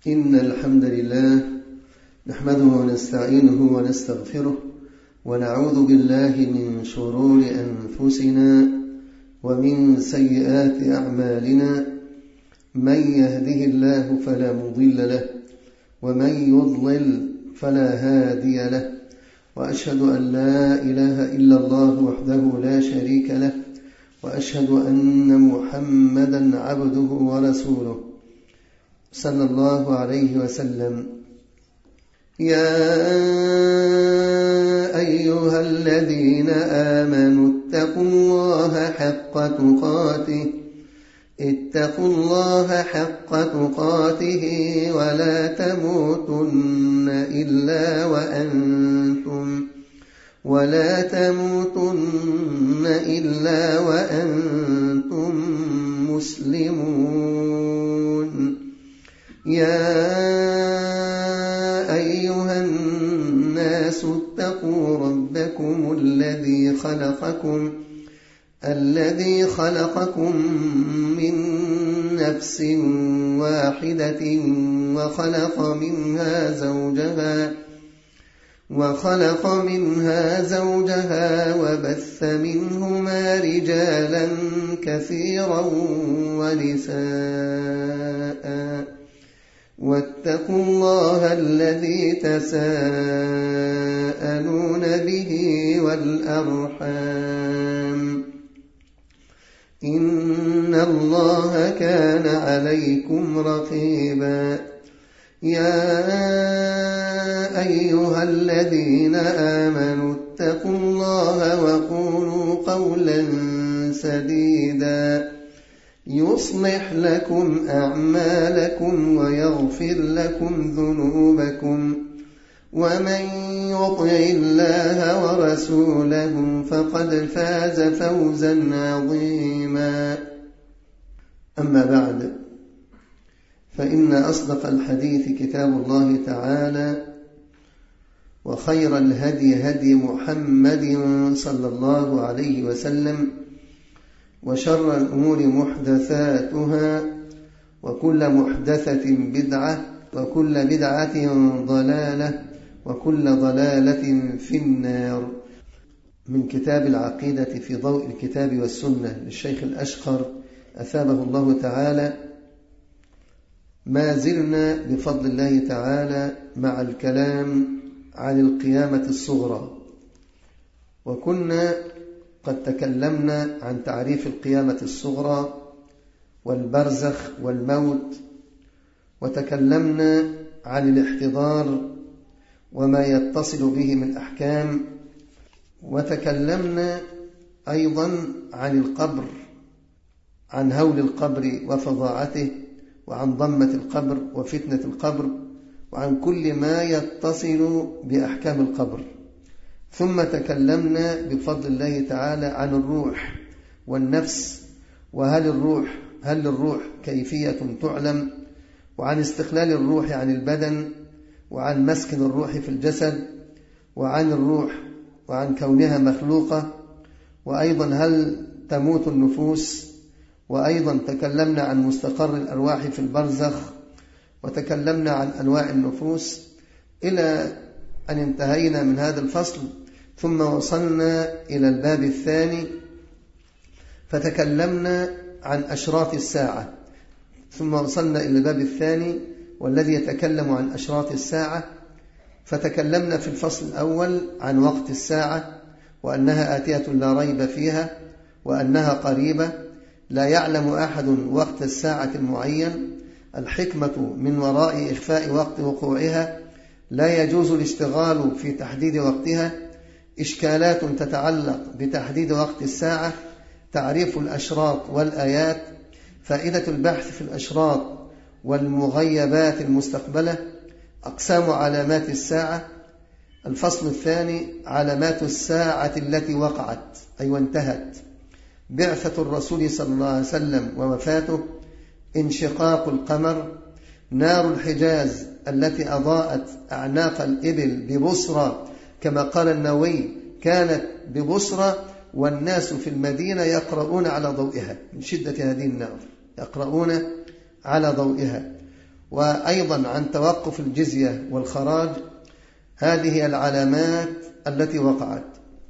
إن الحمد لله نحمده ونستعينه ونستغفره ونعوذ بالله من شرور أنفسنا ومن سيئات أعمالنا. من يهده الله فلا مضل له ومن يضلل فلا هادي له، وأشهد أن لا إله إلا الله وحده لا شريك له، وأشهد أن محمدا عبده ورسوله صلى الله عليه وسلم. يا أيها الذين آمنوا اتقوا الله حق تقاته ولا تموتن إلا وأنتم مسلمون. يا أيها الناس اتقوا ربكم الذي خلقكم من نفس واحدة وخلق منها زوجها وبث منهما رجالا كثيرا ونساء، واتقوا الله الذي تساءلون به والأرحام، إن الله كان عليكم رقيبا. يا أيها الذين آمنوا اتقوا الله وقولوا قولا سديدا يصلح لكم أعمالكم ويغفر لكم ذنوبكم، ومن يطع الله ورسوله فقد فاز فوزا عظيما. أما بعد، فإن أصدق الحديث كتاب الله تعالى، وخير الهدي هدي محمد صلى الله عليه وسلم، وشر الأمور محدثاتها، وكل محدثة بدعة، وكل بدعة ضلالة، وكل ضلالة في النار. من كتاب العقيدة في ضوء الكتاب والسنة للشيخ الأشقر أثابه الله تعالى. ما زلنا بفضل الله تعالى مع الكلام عن القيامة الصغرى، وكنا قد تكلمنا عن تعريف القيامة الصغرى والبرزخ والموت، وتكلمنا عن الاحتضار وما يتصل به من أحكام، وتكلمنا أيضا عن القبر، عن هول القبر وفظاعته، وعن ضمة القبر وفتنة القبر، وعن كل ما يتصل بأحكام القبر. ثم تكلمنا بفضل الله تعالى عن الروح والنفس، وهل للروح كيفية تعلم، وعن استقلال الروح عن البدن، وعن مسكن الروح في الجسد، وعن الروح وعن كونها مخلوقة، وأيضا هل تموت النفوس، وأيضا تكلمنا عن مستقر الأرواح في البرزخ، وتكلمنا عن أنواع النفوس، إلى أن انتهينا من هذا الفصل. ثم وصلنا إلى الباب الثاني فتكلمنا عن أشراط الساعة، ثم وصلنا إلى الباب الثاني والذي يتكلم عن أشراط الساعة. فتكلمنا في الفصل الأول عن وقت الساعة، وأنها آتية لا ريب فيها، وأنها قريبة، لا يعلم أحد وقت الساعة المعين. الحكمة من وراء إخفاء وقت وقوعها، لا يجوز الاشتغال في تحديد وقتها. إشكالات تتعلق بتحديد وقت الساعة، تعريف الأشراط والآيات، فائدة البحث في الأشراط والمغيبات المستقبلة، أقسام علامات الساعة. الفصل الثاني علامات الساعة التي وقعت أي وانتهت، بعثة الرسول صلى الله عليه وسلم ووفاته، انشقاق القمر، نار الحجاز التي أضاءت أعناق الإبل ببصرى، كما قال النووي كانت ببصرى والناس في المدينة يقرؤون على ضوئها من شدة هذه النار، يقرؤون على ضوئها. وأيضا عن توقف الجزية والخراج. هذه هي العلامات التي وقعت.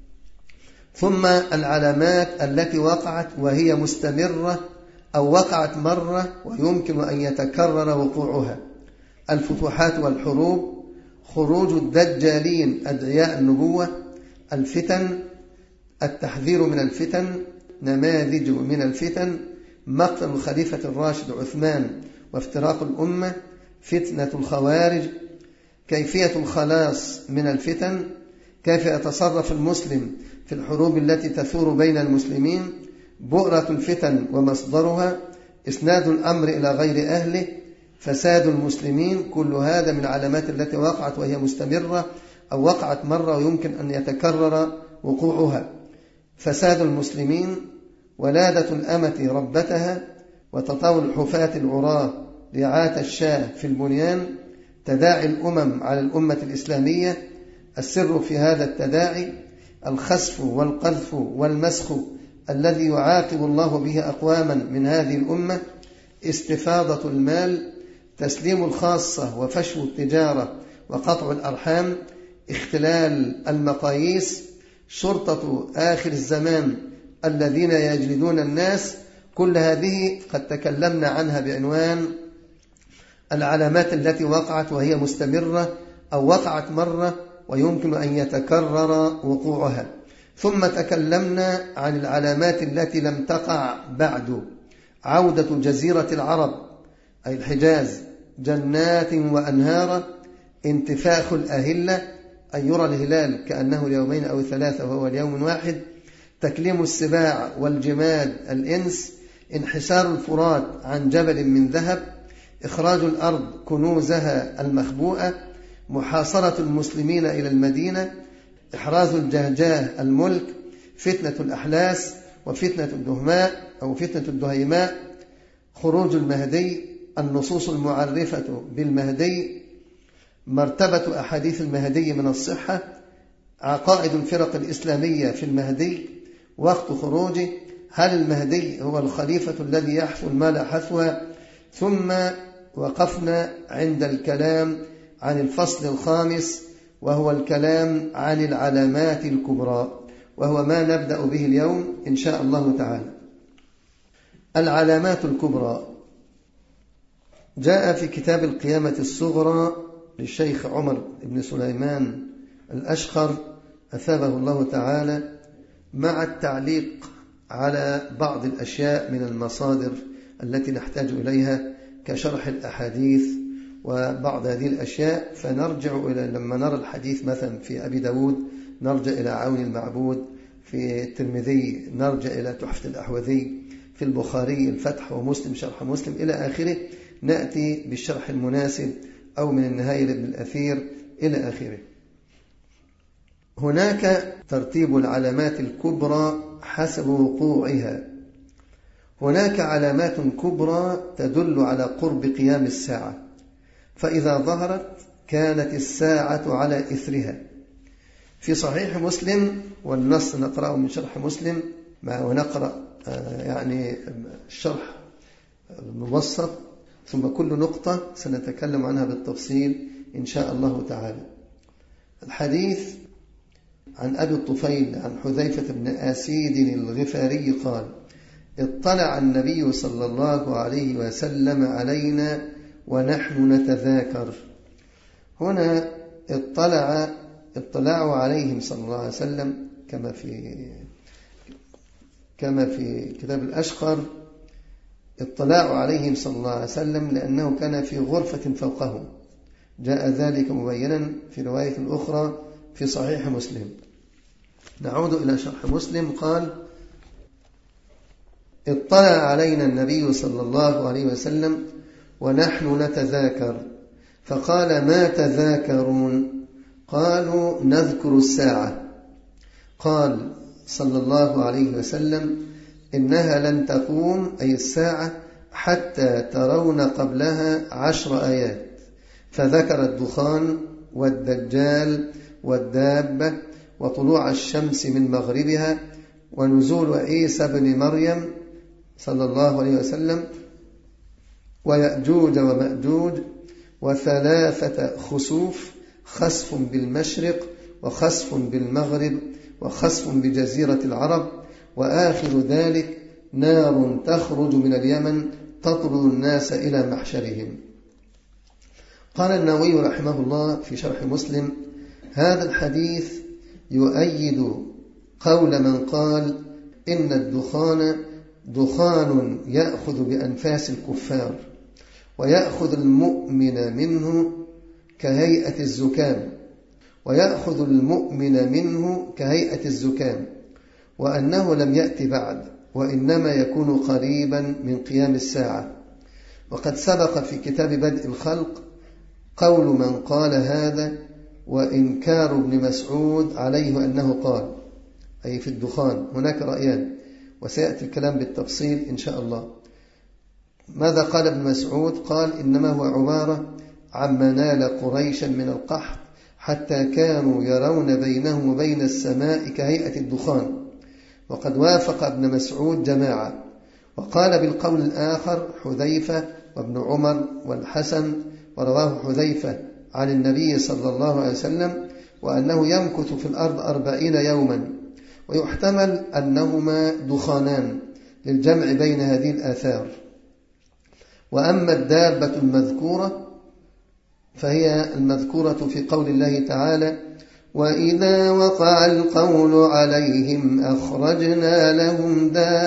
ثم العلامات التي وقعت وهي مستمرة أو وقعت مرة ويمكن أن يتكرر وقوعها: الفتوحات والحروب، خروج الدجالين أدعياء النبوة، الفتن، التحذير من الفتن، نماذج من الفتن، مقتل الخليفة الراشد عثمان وافتراق الأمة، فتنة الخوارج، كيفية الخلاص من الفتن، كيف يتصرف المسلم في الحروب التي تثور بين المسلمين، بؤرة الفتن ومصدرها، إسناد الأمر إلى غير أهله، فساد المسلمين. كل هذا من العلامات التي وقعت وهي مستمرة أو وقعت مرة ويمكن أن يتكرر وقوعها: فساد المسلمين، ولادة الأمة ربتها، وتطاول الحفاة العراة رعاة الشاه في البنيان، تداعي الأمم على الأمة الإسلامية، السر في هذا التداعي، الخسف والقذف والمسخ الذي يعاقب الله به أقواما من هذه الأمة، استفاضة المال، تسليم الخاصة وفشو التجارة وقطع الأرحام، اختلال المقاييس، شرطة آخر الزمان الذين يجلدون الناس. كل هذه قد تكلمنا عنها بعنوان العلامات التي وقعت وهي مستمرة أو وقعت مرة ويمكن أن يتكرر وقوعها. ثم تكلمنا عن العلامات التي لم تقع بعد: عودة جزيرة العرب أي الحجاز جنات وأنهارا، انتفاخ الأهلة أن يرى الهلال كأنه اليومين أو ثلاثة وهو اليوم واحد، تكليم السباع والجماد الإنس، انحسار الفرات عن جبل من ذهب، إخراج الأرض كنوزها المخبوءة، محاصرة المسلمين إلى المدينة، إحراز الجهجاه الملك، فتنة الأحلاس وفتنة الدهماء أو فتنة الدهيماء، خروج المهدي، النصوص المعرفة بالمهدي، مرتبة أحاديث المهدي من الصحة، عقائد الفرق الإسلامية في المهدي، وقت خروجه، هل المهدي هو الخليفة الذي يحفو المال حثوا. ثم وقفنا عند الكلام عن الفصل الخامس وهو الكلام عن العلامات الكبرى، وهو ما نبدأ به اليوم إن شاء الله تعالى. العلامات الكبرى جاء في كتاب القيامة الصغرى للشيخ عمر بن سليمان الأشقر أثابه الله تعالى، مع التعليق على بعض الأشياء من المصادر التي نحتاج إليها كشرح الأحاديث وبعض هذه الأشياء. فنرجع إلى لما نرى الحديث مثلا في أبي داود نرجع إلى عون المعبود، في الترمذي نرجع إلى تحفة الأحوذي، في البخاري الفتح ومسلم شرح مسلم إلى آخره، نأتي بالشرح المناسب أو من النهاية لابن الأثير إلى آخره. هناك ترتيب العلامات الكبرى حسب وقوعها. هناك علامات كبرى تدل على قرب قيام الساعة، فإذا ظهرت كانت الساعة على إثرها. في صحيح مسلم، والنص نقرأه من شرح مسلم ونقرأ يعني الشرح المبسط، ثم كل نقطة سنتكلم عنها بالتفصيل إن شاء الله تعالى. الحديث عن أبي الطفيل عن حذيفة بن أسيد الغفاري قال: اطلع النبي صلى الله عليه وسلم علينا ونحن نتذاكر. هنا اطلاع عليهم صلى الله عليه وسلم كما في كتاب الأشقر، اطلاع عليهم صلى الله عليه وسلم لأنه كان في غرفة فوقهم، جاء ذلك مبينا في رواية أخرى في صحيح مسلم. نعود إلى شرح مسلم. قال: اطلع علينا النبي صلى الله عليه وسلم ونحن نتذاكر، فقال: ما تذاكرون؟ قالوا: نذكر الساعة. قال صلى الله عليه وسلم: إنها لن تقوم أي الساعة حتى ترون قبلها 10 آيات، فذكر الدخان والدجال والدابة وطلوع الشمس من مغربها ونزول عيسى بن مريم صلى الله عليه وسلم ويأجوج ومأجوج وثلاثة خسوف، خسف بالمشرق وخسف بالمغرب وخسف بجزيرة العرب، وآخر ذلك نار تخرج من اليمن تطرد الناس إلى محشرهم. قال النووي رحمه الله في شرح مسلم: هذا الحديث يؤيد قول من قال إن الدخان دخان يأخذ بأنفاس الكفار، ويأخذ المؤمن منه كهيئة الزكام، وأنه لم يأتي بعد، وإنما يكون قريبا من قيام الساعة. وقد سبق في كتاب بدء الخلق قول من قال هذا، وإنكار ابن مسعود عليه أنه قال، أي في الدخان. هناك رأيان، وسيأتي الكلام بالتفصيل إن شاء الله. ماذا قال ابن مسعود؟ قال: إنما هو عبارة عما نال قريشا من القحط، حتى كانوا يرون بينهم وبين السماء كهيئة الدخان. وقد وافق ابن مسعود جماعة. وقال بالقول الآخر حذيفة وابن عمر والحسن، ورواه حذيفة عن النبي صلى الله عليه وسلم، وأنه يمكث في الأرض 40 يوما، ويحتمل أنهما دخانان للجمع بين هذه الآثار. وأما الدابة المذكورة فهي المذكورة في قول الله تعالى: وإذا وقع القول عليهم أخرجنا لهم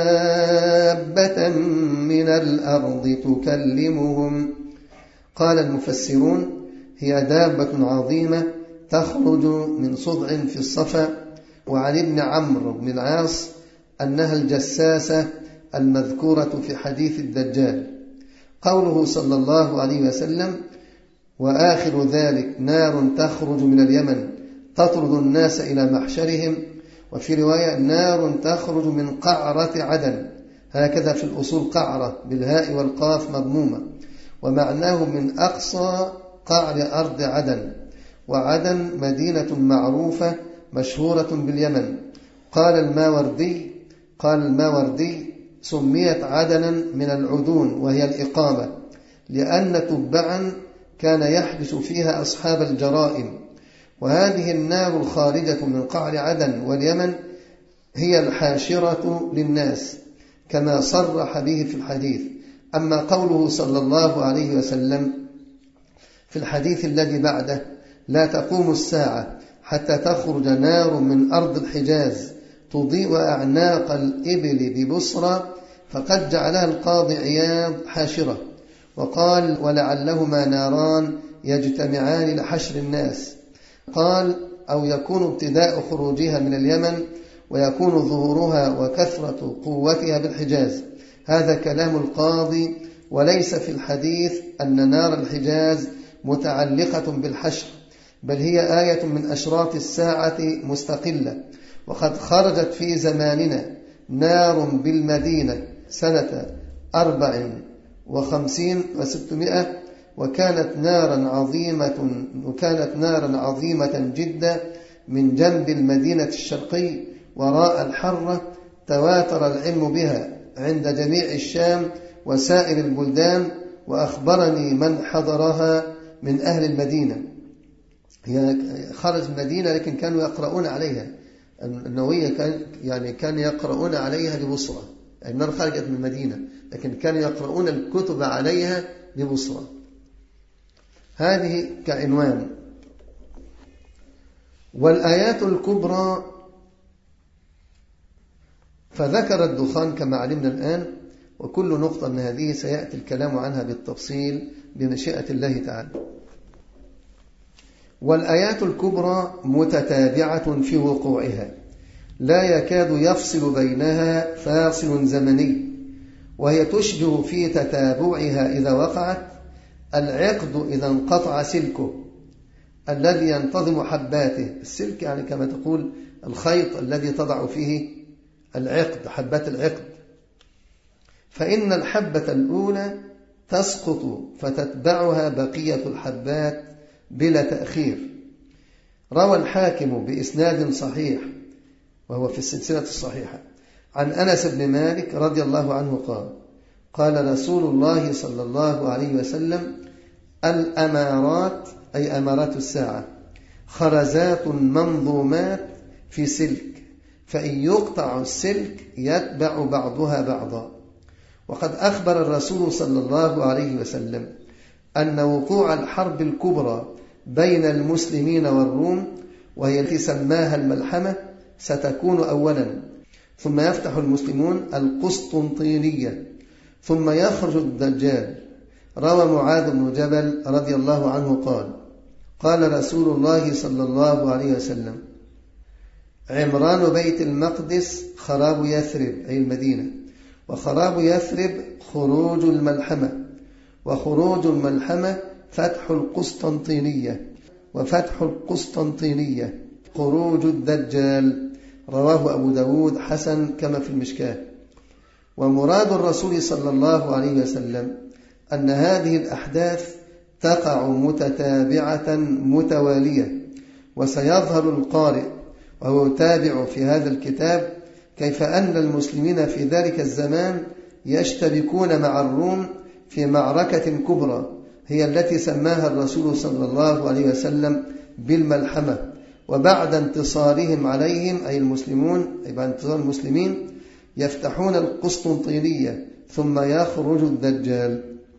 دابة من الأرض تكلمهم. قال المفسرون: هي دابة عظيمة تخرج من صدع في الصفا. وعن ابن عمرو بن العاص أنها الجساسة المذكورة في حديث الدجال. قوله صلى الله عليه وسلم: وآخر ذلك نار تخرج من اليمن تطرد الناس إلى محشرهم، وفي رواية نار تخرج من قعرة عدن، هكذا في الأصول قعرة بالهاء والقاف مضمومة، ومعناه من أقصى قعر أرض عدن. وعدن مدينة معروفة مشهورة باليمن. قال الماوردي: سميت عدنا من العدون، وهي الإقامة، لأن تبعا كان يحدث فيها أصحاب الجرائم. وهذه النار الخارجة من قعر عدن واليمن هي الحاشرة للناس، كما صرح به في الحديث. أما قوله صلى الله عليه وسلم في الحديث الذي بعده: لا تقوم الساعة حتى تخرج نار من أرض الحجاز تضيء أعناق الإبل ببصرى، فقد جعلها القاضي عياض حاشرة، وقال: ولعلهما ناران يجتمعان لحشر الناس. قال: أو يكون ابتداء خروجها من اليمن، ويكون ظهورها وكثرة قوتها بالحجاز. هذا كلام القاضي، وليس في الحديث أن نار الحجاز متعلقة بالحشر، بل هي آية من أشراط الساعة مستقلة. وقد خرجت في زماننا نار بالمدينة سنة 54 و600، وكانت نارا عظيمة جدا من جنب المدينة الشرقي وراء الحرة، تواتر العلم بها عند جميع الشام وسائر البلدان، وأخبرني من حضرها من أهل المدينة. هي خرج المدينة لكن كانوا يقرؤون عليها، النووية كانوا يقرؤون عليها ببصرة. النار خرجت من المدينة لكن كانوا يقرؤون الكتب عليها ببصرة. هذه كعنوان. والآيات الكبرى فذكر الدخان كما علمنا الآن، وكل نقطة من هذه سيأتي الكلام عنها بالتفصيل بمشيئة الله تعالى. والآيات الكبرى متتابعة في وقوعها، لا يكاد يفصل بينها فاصل زمني، وهي تشبه في تتابعها إذا وقعت العقد إذا انقطع سلكه الذي ينتظم حباته. السلك يعني كما تقول الخيط الذي تضع فيه العقد، حبات العقد. فإن الحبة الأولى تسقط فتتبعها بقية الحبات بلا تأخير. روى الحاكم بإسناد صحيح، وهو في السلسلة الصحيحة، عن أنس بن مالك رضي الله عنه قال: قال رسول الله صلى الله عليه وسلم: الأمارات أي أمارات الساعة خرزات منظومات في سلك، فإن يقطع السلك يتبع بعضها بعضا. وقد أخبر الرسول صلى الله عليه وسلم أن وقوع الحرب الكبرى بين المسلمين والروم، وهي التي سماها الملحمة، ستكون أولا، ثم يفتح المسلمون القسطنطينية، ثم يخرج الدجال. روى معاذ بن جبل رضي الله عنه قال رسول الله صلى الله عليه وسلم: عمران بيت المقدس خراب يثرب أي المدينة، وخراب يثرب خروج الملحمة، وخروج الملحمة فتح القسطنطينية، وفتح القسطنطينية خروج الدجال. رواه أبو داود حسن كما في المشكاة. ومراد الرسول صلى الله عليه وسلم أن هذه الأحداث تقع متتابعة متوالية، وسيظهر القارئ وهو يتابع في هذا الكتاب كيف أن المسلمين في ذلك الزمان يشتبكون مع الروم في معركة كبرى هي التي سماها الرسول صلى الله عليه وسلم بالملحمة. وبعد انتصارهم عليهم أي المسلمون، أي بعد انتصار المسلمين، يفتحون القسطنطينية ثم يخرج الدجال.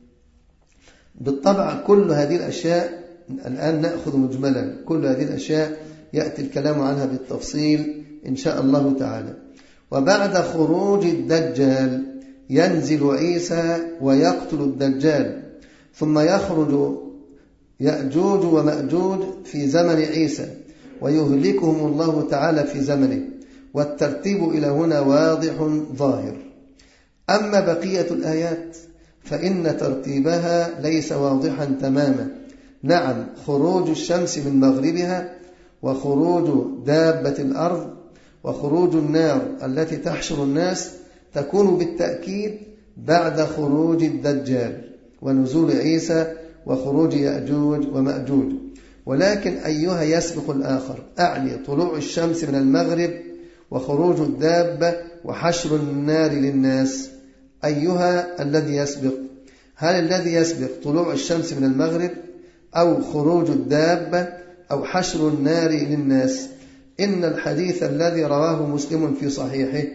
بالطبع كل هذه الأشياء الآن نأخذ مجملا، كل هذه الأشياء يأتي الكلام عنها بالتفصيل إن شاء الله تعالى. وبعد خروج الدجال ينزل عيسى ويقتل الدجال، ثم يخرج يأجوج ومأجوج في زمن عيسى ويهلكهم الله تعالى في زمنه، والترتيب إلى هنا واضح ظاهر. أما بقية الآيات فإن ترتيبها ليس واضحا تماما. نعم، خروج الشمس من مغربها، وخروج دابة الأرض، وخروج النار التي تحشر الناس تكون بالتأكيد بعد خروج الدجال ونزول عيسى وخروج يأجوج ومأجوج. ولكن أيها يسبق الآخر؟ أعني طلوع الشمس من المغرب وخروج الدابة وحشر النار للناس، أيها الذي يسبق؟ هل الذي يسبق طلوع الشمس من المغرب أو خروج الدابة أو حشر النار للناس؟ إن الحديث الذي رواه مسلم في صحيحه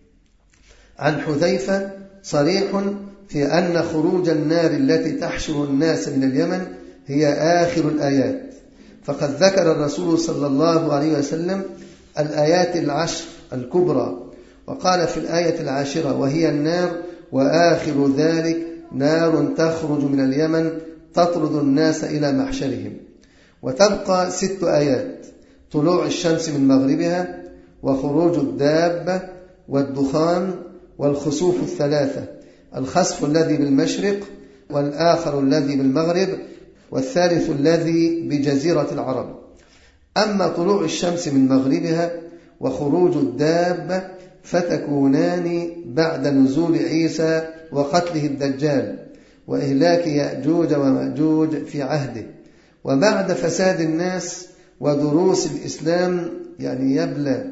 عن حذيفة صريح في أن خروج النار التي تحشر الناس من اليمن هي آخر الآيات. فقد ذكر الرسول صلى الله عليه وسلم الآيات العشر الكبرى، وقال في الآية العاشرة: وهي النار، وآخر ذلك نار تخرج من اليمن تطرد الناس إلى محشرهم. وتبقى 6 آيات: طلوع الشمس من مغربها، وخروج الدابة، والدخان، والخسوف 3، الخسف الذي بالمشرق، والآخر الذي بالمغرب، والثالث الذي بجزيرة العرب. أما طلوع الشمس من مغربها وخروج الدابة فتكونان بعد نزول عيسى وقتله الدجال وإهلاك يأجوج ومأجوج في عهده، وبعد فساد الناس ودروس الإسلام يعني يبلى،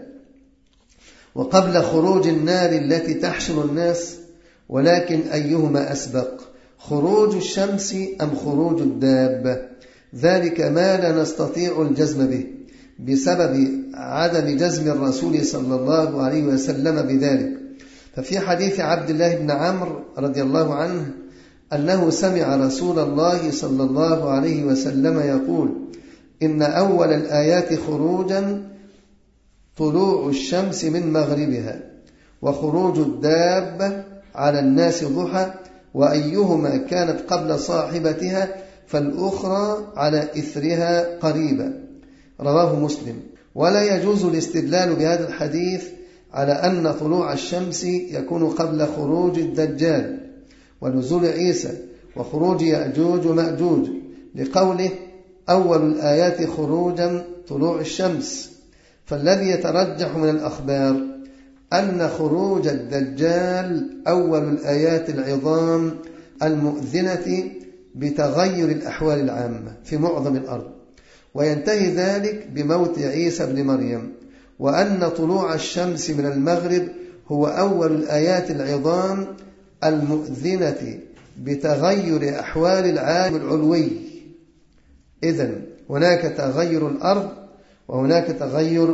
وقبل خروج النار التي تحشر الناس. ولكن أيهما أسبق، خروج الشمس أم خروج الدابة؟ ذلك ما لا نستطيع الجزم به بسبب عدم جزم الرسول صلى الله عليه وسلم بذلك. ففي حديث عبد الله بن عمرو رضي الله عنه أنه سمع رسول الله صلى الله عليه وسلم يقول: إن أول الآيات خروجا طلوع الشمس من مغربها، وخروج الدابة على الناس ضحى، وأيهما كانت قبل صاحبتها فالأخرى على إثرها قريبا. رواه مسلم. ولا يجوز الاستدلال بهذا الحديث على أن طلوع الشمس يكون قبل خروج الدجال ونزول عيسى وخروج يأجوج ومأجوج، لقوله: أول الآيات خروجا طلوع الشمس. فالذي يترجح من الأخبار أن خروج الدجال أول الآيات العظام المؤذنة بتغير الأحوال العامة في معظم الأرض، وينتهي ذلك بموت عيسى بن مريم، وأن طلوع الشمس من المغرب هو أول الآيات العظام المؤذنة بتغير أحوال العالم العلوي إذن هناك تغير الأرض وهناك تغير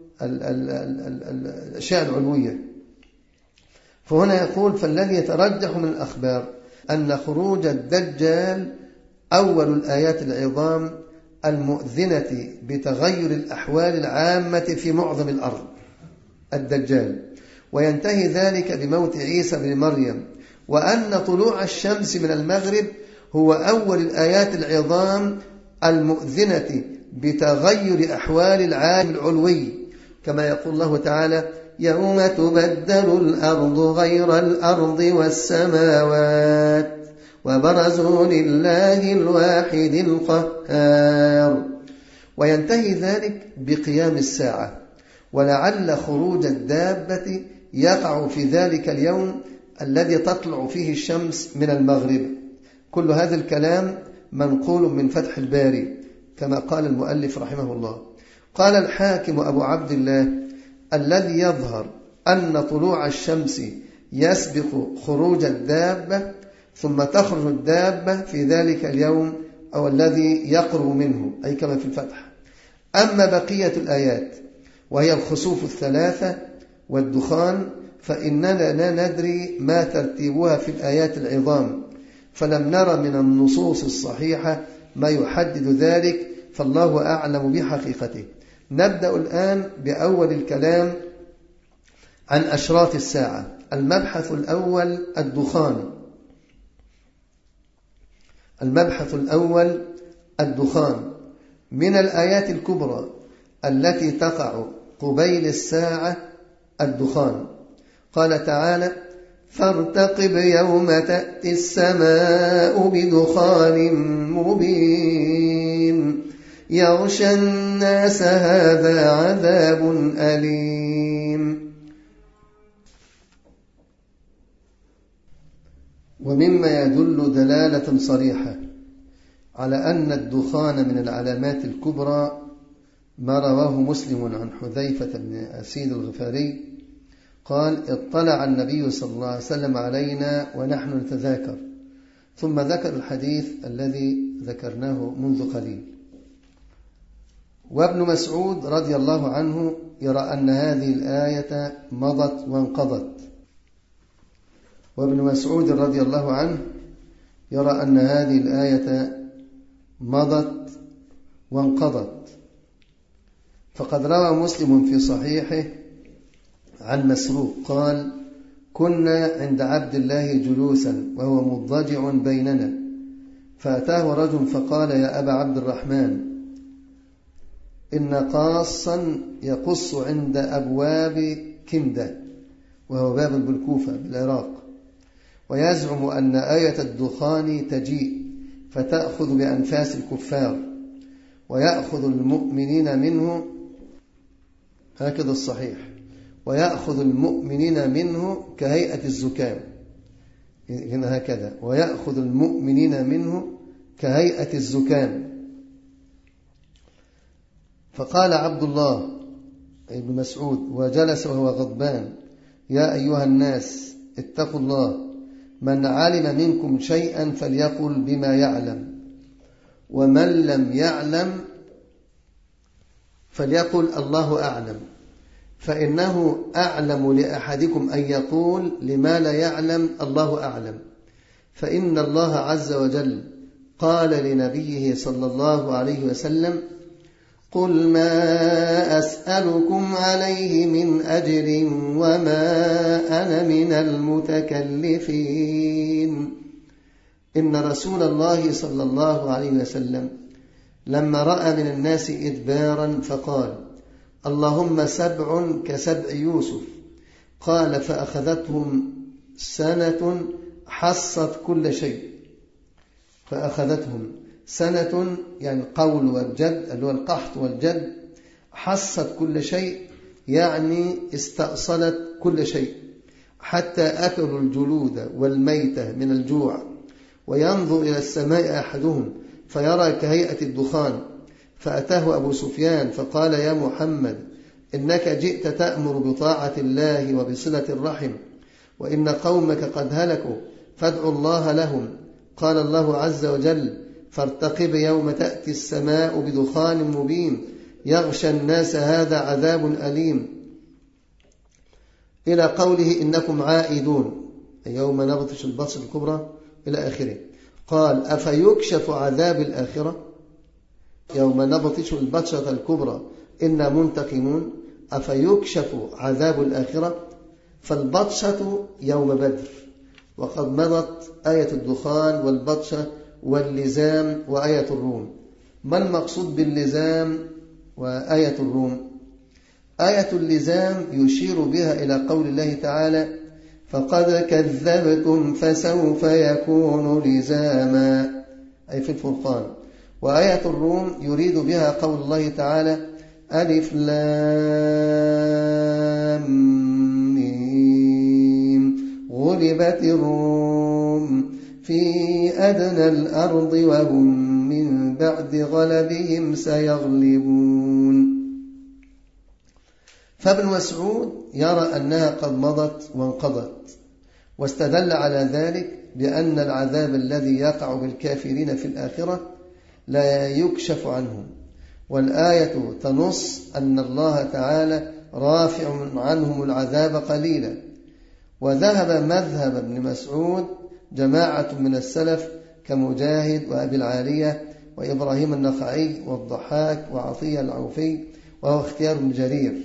الأشياء العلوية. فهنا يقول فالذي يترجح من الأخبار أن خروج الدجال أول الآيات العظام المؤذنة بتغير الأحوال العامة في معظم الأرض الدجال، وينتهي ذلك بموت عيسى بن مريم، وأن طلوع الشمس من المغرب هو أول الآيات العظام المؤذنة بتغير أحوال العالم العلوي، كما يقول الله تعالى يوم تبدل الأرض غير الأرض والسماوات وبرزوا لله الواحد القهار. وينتهي ذلك بقيام الساعة، ولعل خروج الدابة يقع في ذلك اليوم الذي تطلع فيه الشمس من المغرب. كل هذا الكلام منقول من فتح الباري كما قال المؤلف رحمه الله. قال الحاكم أبو عبد الله الذي يظهر أن طلوع الشمس يسبق خروج الدابة ثم تخرج الدابة في ذلك اليوم أو الذي يقرب منه، أي كما في الفتح. أما بقية الآيات وهي الخسوف الثلاثة والدخان فإننا لا ندري ما ترتيبها في الآيات العظام، فلم نرى من النصوص الصحيحة ما يحدد ذلك، فالله أعلم بحقيقته. نبدأ الآن بأول الكلام عن أشراط الساعة. المبحث الأول الدخان. المبحث الأول الدخان من الآيات الكبرى التي تقع قبيل الساعة الدخان. قال تعالى فارتقب يوم تأتي السماء بدخان مبين يغشى الناس هذا عذاب أليم. ومما يدل دلالة صريحة على أن الدخان من العلامات الكبرى ما رواه مسلم عن حذيفة بن أسيد الغفاري قال اطلع النبي صلى الله عليه وسلم علينا ونحن نتذاكر، ثم ذكر الحديث الذي ذكرناه منذ قليل. وابن مسعود رضي الله عنه يرى أن هذه الآية مضت وانقضت. وابن مسعود رضي الله عنه يرى أن هذه الآية مضت وانقضت. فقد روى مسلم في صحيحه عن مسروق قال كنا عند عبد الله جلوسا وهو مضطجع بيننا، فأتاه رجل فقال يا أبا عبد الرحمن إن قاصا يقص عند أبواب كندة وهو باب بالكوفة بالعراق، ويزعم أن آية الدخان تجيء فتأخذ بأنفاس الكفار ويأخذ المؤمنين منه، هكذا الصحيح، ويأخذ المؤمنين منه كهيئة الزكام، هكذا ويأخذ المؤمنين منه كهيئة الزكام. فقال عبد الله ابن مسعود وجلس وهو غضبان يا أيها الناس اتقوا الله، من علم منكم شيئا فليقل بما يعلم، ومن لم يعلم فليقل الله أعلم، فإنه أعلم لأحدكم أن يقول لما لا يعلم الله أعلم، فإن الله عز وجل قال لنبيه صلى الله عليه وسلم قل ما أسألكم عليه من أجر وما أنا من المتكلفين. إن رسول الله صلى الله عليه وسلم لما رأى من الناس إدبارا فقال اللهم 7 كسبع يوسف، قال فأخذتهم سنة حصت كل شيء. فأخذتهم سنة يعني القول والجد اللي هو القحط والجد، حصت كل شيء يعني استأصلت كل شيء، حتى أكلوا الجلود والميتة من الجوع، وينظر إلى السماء أحدهم فيرى كهيئة الدخان. فأتاه أبو سفيان فقال يا محمد إنك جئت تأمر بطاعة الله وبصلة الرحم، وإن قومك قد هلكوا فادعوا الله لهم. قال الله عز وجل فارتقب يوم تأتي السماء بدخان مبين يغشى الناس هذا عذاب أليم، إلى قوله إنكم عائدون يوم نبطش البطش الكبرى إلى آخره. قال أفيكشف عذاب الآخرة يوم نبطش البطشة الكبرى إنا منتقمون، أفيكشف عذاب الآخرة، فالبطشة يوم بدر، وقد مضت آية الدخان والبطشة واللزام وآية الروم. ما المقصود باللزام وآية الروم؟ آية اللزام يشير بها إلى قول الله تعالى فقد كذبتم فسوف يكون لزاما، أي في الفرقان. وآية الروم يريد بها قول الله تعالى ألف لام ميم غلبت الروم في أدنى الأرض وهم من بعد غلبهم سيغلبون. فابن مسعود يرى أنها قد مضت وانقضت، واستدل على ذلك بأن العذاب الذي يقع بالكافرين في الآخرة لا يكشف عنهم، والآية تنص أن الله تعالى رافع عنهم العذاب قليلا. وذهب مذهب ابن مسعود جماعة من السلف كمجاهد وأبي العالية وإبراهيم النخعي والضحاك وعطية العوفي، وهو اختيار ابن جرير.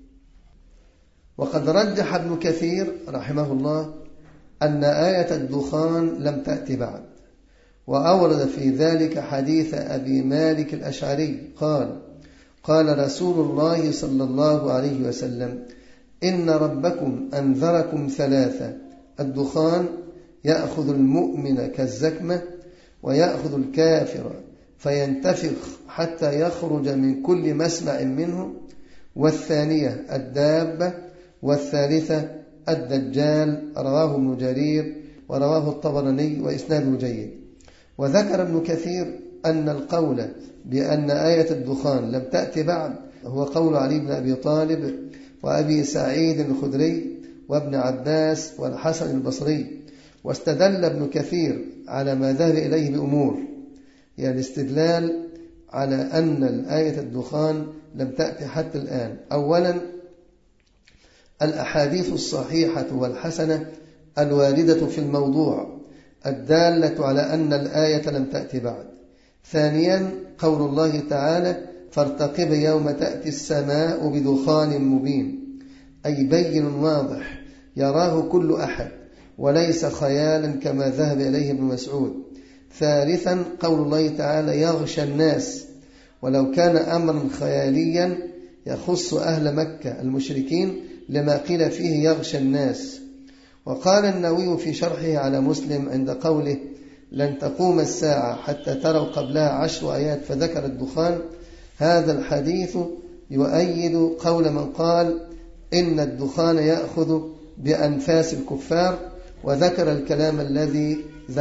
وقد رجح ابن كثير رحمه الله أن آية الدخان لم تأتي بعد، وأورد في ذلك حديث أبي مالك الأشعري قال رسول الله صلى الله عليه وسلم إن ربكم أنذركم ثلاثة: الدخان يأخذ المؤمن كالزكمة، ويأخذ الكافر فينتفخ حتى يخرج من كل مسمع منه، والثانية الدابة، والثالثة الدجال. رواه ابن جرير ورواه الطبراني وإسناده جيد. وذكر ابن كثير أن القول بأن آية الدخان لم تأتي بعد هو قول علي بن أبي طالب وأبي سعيد الخدري وابن عباس والحسن البصري. واستدل ابن كثير على ما ذهب إليه بأمور، يعني الاستدلال على أن الآية الدخان لم تأتي حتى الآن. أولا الأحاديث الصحيحة والحسنة الواردة في الموضوع الدالة على أن الآية لم تأتي بعد. ثانيا قول الله تعالى فارتقب يوم تأتي السماء بدخان مبين، أي بين واضح يراه كل أحد وليس خيالا كما ذهب إليه ابن مسعود. ثالثا قول الله تعالى يغشى الناس، ولو كان أمرا خياليا يخص أهل مكة المشركين لما قيل فيه يغشى الناس. وقال النووي في شرحه على مسلم عند قوله لن تقوم الساعة حتى تروا قبلها 10 آيات فذكر الدخان: هذا الحديث يؤيد قول من قال إن الدخان يأخذ بأنفاس الكفار، وذكر الكلام الذي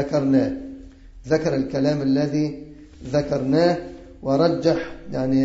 ذكرناه ورجح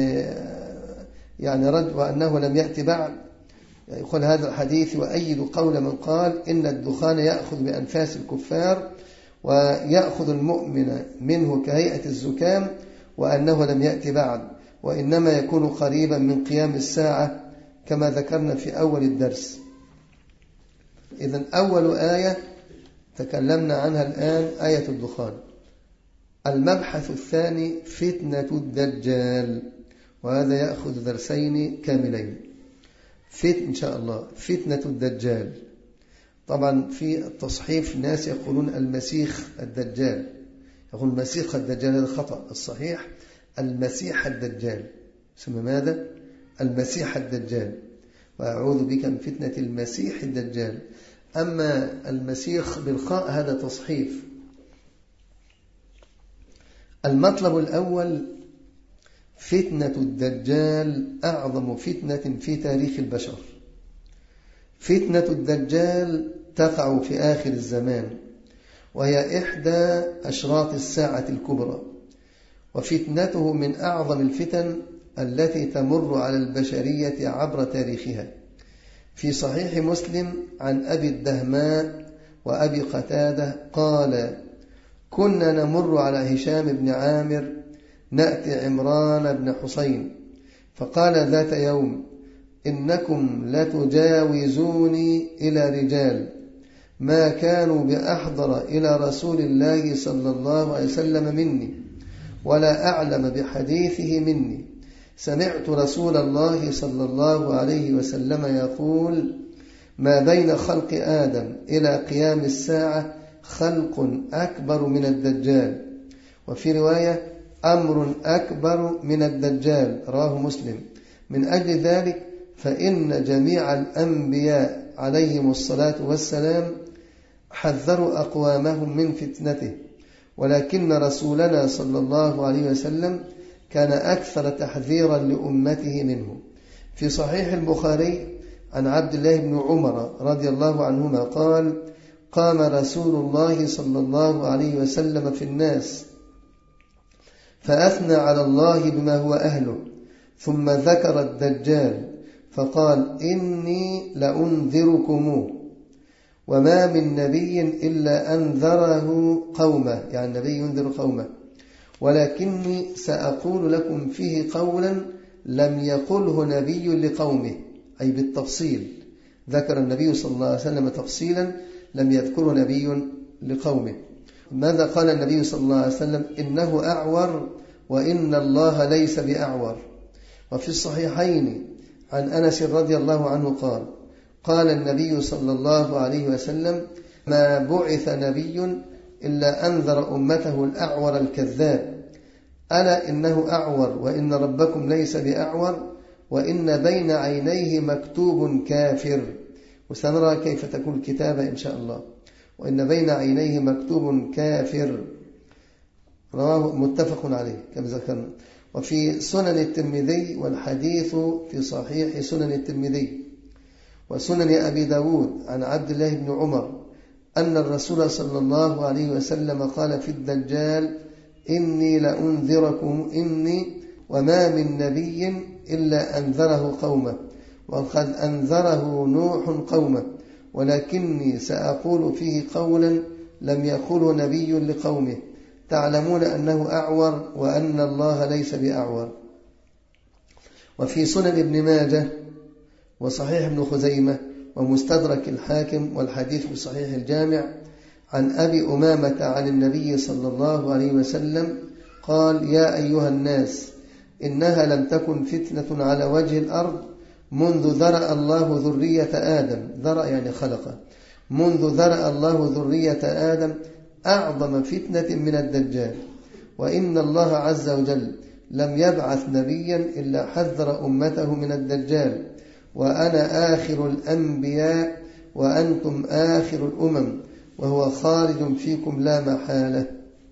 يعني رد وأنه لم يأتي بعد. يقول هذا الحديث يؤيد قول من قال إن الدخان يأخذ بأنفاس الكفار ويأخذ المؤمن منه كهيئة الزكام، وأنه لم يأتي بعد، وإنما يكون قريبا من قيام الساعة كما ذكرنا في أول الدرس. إذن أول آية تكلمنا عنها الآن آية الدخان. المبحث الثاني فتنة الدجال، وهذا يأخذ درسين كاملين إن شاء الله. فتنة الدجال، طبعا في التصحيف ناس يقولون المسيح الدجال، يقول المسيح الدجال، هذا خطأ. الصحيح المسيح الدجال، اسمه ماذا؟ المسيح الدجال، وأعوذ بك من فتنة المسيح الدجال. أما المسيح بالخاء هذا تصحيف. المطلب الأول فتنة الدجال أعظم فتنة في تاريخ البشر. فتنة الدجال تقع في آخر الزمان، وهي إحدى أشراط الساعة الكبرى، وفتنته من أعظم الفتن التي تمر على البشرية عبر تاريخها. في صحيح مسلم عن أبي الدهماء وأبي قتادة قال كنا نمر على هشام بن عامر نأتي عمران بن حسين، فقال ذات يوم: إنكم لتجاوزوني إلى رجال ما كانوا بأحضر إلى رسول الله صلى الله عليه وسلم مني، ولا أعلم بحديثه مني. سمعت رسول الله صلى الله عليه وسلم يقول: ما بين خلق آدم إلى قيام الساعة خلق أكبر من الدجال، وفي رواية: أمر أكبر من الدجال، رواه مسلم. من أجل ذلك فإن جميع الأنبياء عليهم الصلاة والسلام حذروا أقوامهم من فتنته، ولكن رسولنا صلى الله عليه وسلم كان أكثر تحذيرا لأمته منه. في صحيح البخاري عن عبد الله بن عمر رضي الله عنهما قال: قام رسول الله صلى الله عليه وسلم في الناس فأثنى على الله بما هو أهله، ثم ذكر الدجال فقال: إني لأنذركموه، وما من نبي إلا أنذره قومه، يعني النبي ينذر قومه، ولكني سأقول لكم فيه قولا لم يقله نبي لقومه، أي بالتفصيل. ذكر النبي صلى الله عليه وسلم تفصيلا لم يذكره نبي لقومه. ماذا قال النبي صلى الله عليه وسلم؟ إنه أعور وإن الله ليس بأعور. وفي الصحيحين عن أنس رضي الله عنه قال: قال النبي صلى الله عليه وسلم: ما بعث نبي إلا أنذر أمته الأعور الكذاب، ألا إنه أعور وإن ربكم ليس بأعور، وإن بين عينيه مكتوب كافر. وسنرى كيف تكون الكتابة إن شاء الله. وإن بين عينيه مكتوب كافر، رواه متفق عليه كما ذكرنا. وفي سنن الترمذي، والحديث في صحيح سنن الترمذي وسنن أبي داود عن عبد الله بن عمر أن الرسول صلى الله عليه وسلم قال في الدجال: إني لأنذركم إني وما من نبي إلا أنذره قومه، وقد أنذره نوح قومه، ولكني سأقول فيه قولا لم يقله نبي لقومه، تعلمون أنه أعور وأن الله ليس بأعور. وفي سنن ابن ماجه وصحيح ابن خزيمة ومستدرك الحاكم، والحديث في صحيح الجامع عن أبي أمامة عن النبي صلى الله عليه وسلم قال: يا أيها الناس، إنها لم تكن فتنة على وجه الأرض منذ ذرأ الله ذرية آدم، ذرأ يعني خلقه، منذ ذرأ الله ذرية آدم أعظم فتنة من الدجال، وإن الله عز وجل لم يبعث نبيا إلا حذر أمته من الدجال، وأنا آخر الأنبياء وأنتم آخر الأمم، وهو خالد فيكم لا محالة.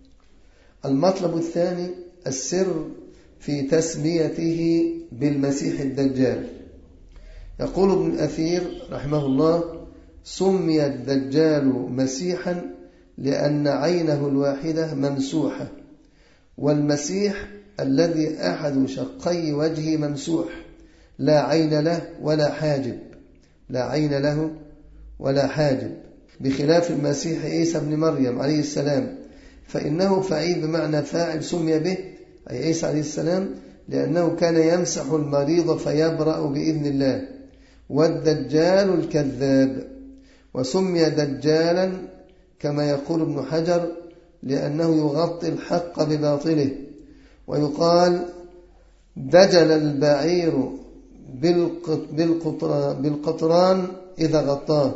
المطلب الثاني: السر في تسميته بالمسيح الدجال. يقول ابن الأثير رحمه الله: سمي الدجال مسيحا لأن عينه الواحدة ممسوحة، والمسيح الذي أحد شقي وجهه ممسوح، لا عين له ولا حاجب، لا عين له ولا حاجب، بخلاف المسيح عيسى بن مريم عليه السلام، فإنه فعيل بمعنى فاعل سمي به، أي عيسى عليه السلام، لأنه كان يمسح المريض فيبرأ بإذن الله، والدجال الكذاب. وسمي دجالا كما يقول ابن حجر لأنه يغطي الحق بباطله، ويقال دجل البعير بالقطران إذا غطاه،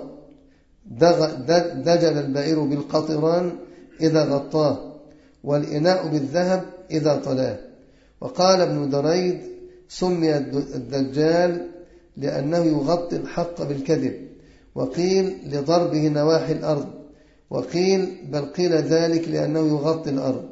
دجل البعير بالقطران إذا غطاه، والإناء بالذهب إذا طلاه. وقال ابن دريد: سمي الدجال لأنه يغطي الحق بالكذب، وقيل لضربه نواحي الأرض، وقيل بل قيل ذلك لأنه يغطي الأرض.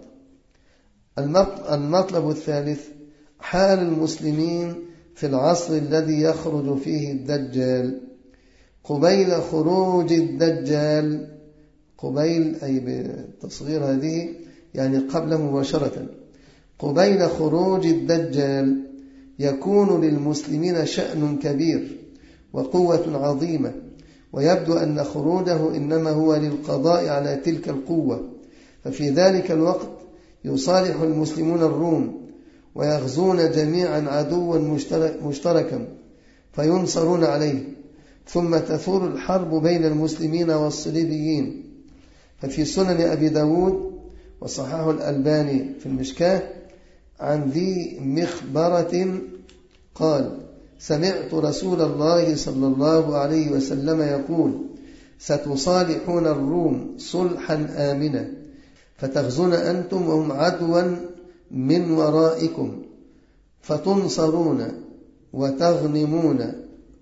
المطلب الثالث: حال المسلمين في العصر الذي يخرج فيه الدجال. قبيل خروج الدجال، قبيل أي بتصغير هذه يعني قبل مباشرة، قبيل خروج الدجال يكون للمسلمين شأن كبير وقوة عظيمة، ويبدو أن خروجه إنما هو للقضاء على تلك القوة، ففي ذلك الوقت يصالح المسلمون الروم ويغزون جميعا عدوا مشتركا فينصرون عليه، ثم تثور الحرب بين المسلمين والصليبيين. ففي سنن أبي داود وصححه الألباني في المشكاة عن ذي مخبرة قال: سمعت رسول الله صلى الله عليه وسلم يقول: ستصالحون الروم صلحا آمنا، فتغزون أنتم وهم عدوا من ورائكم، فتنصرون وتغنمون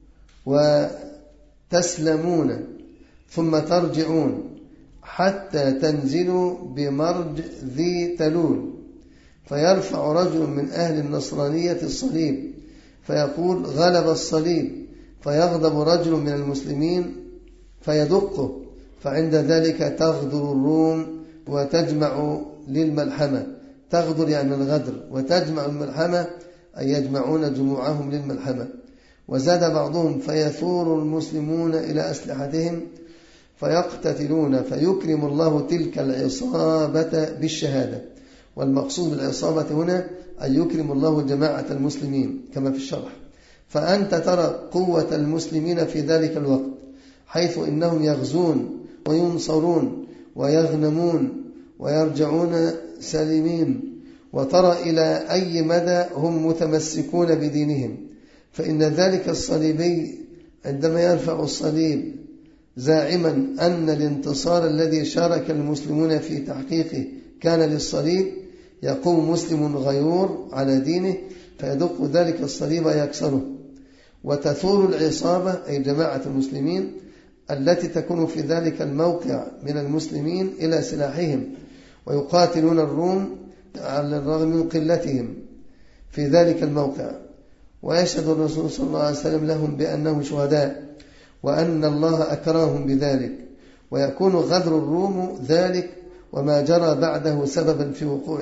وتسلمون، ثم ترجعون حتى تنزلوا بمرج ذي تلول، فيرفع رجل من أهل النصرانية الصليب فيقول: غلب الصليب، فيغضب رجل من المسلمين فيدقه، فعند ذلك تغدر الروم وتجمع للملحمة. تغدر يعني الغدر، وتجمع الملحمة أي يجمعون جموعهم للملحمة. وزاد بعضهم: فيثور المسلمون إلى أسلحتهم فيقتتلون، فيكرم الله تلك العصابة بالشهادة. والمقصود بالعصابة هنا أن يكرم الله جماعة المسلمين كما في الشرح. فأنت ترى قوة المسلمين في ذلك الوقت، حيث إنهم يغزون وينصرون ويغنمون ويرجعون سالمين، وترى إلى أي مدى هم متمسكون بدينهم. فإن ذلك الصليبي عندما يرفع الصليب زاعما أن الانتصار الذي شارك المسلمون في تحقيقه كان للصليب، يقوم مسلم غيور على دينه فيدق ذلك الصليب يكسره، وتثور العصابة أي جماعة المسلمين التي تكون في ذلك الموقع من المسلمين إلى سلاحهم، ويقاتلون الروم على الرغم من قلتهم في ذلك الموقع. ويشهد الرسول صلى الله عليه وسلم لهم بأنهم شهداء، وأن الله أكرمهم بذلك، ويكون غدر الروم ذلك وما جرى بعده سببا في وقوع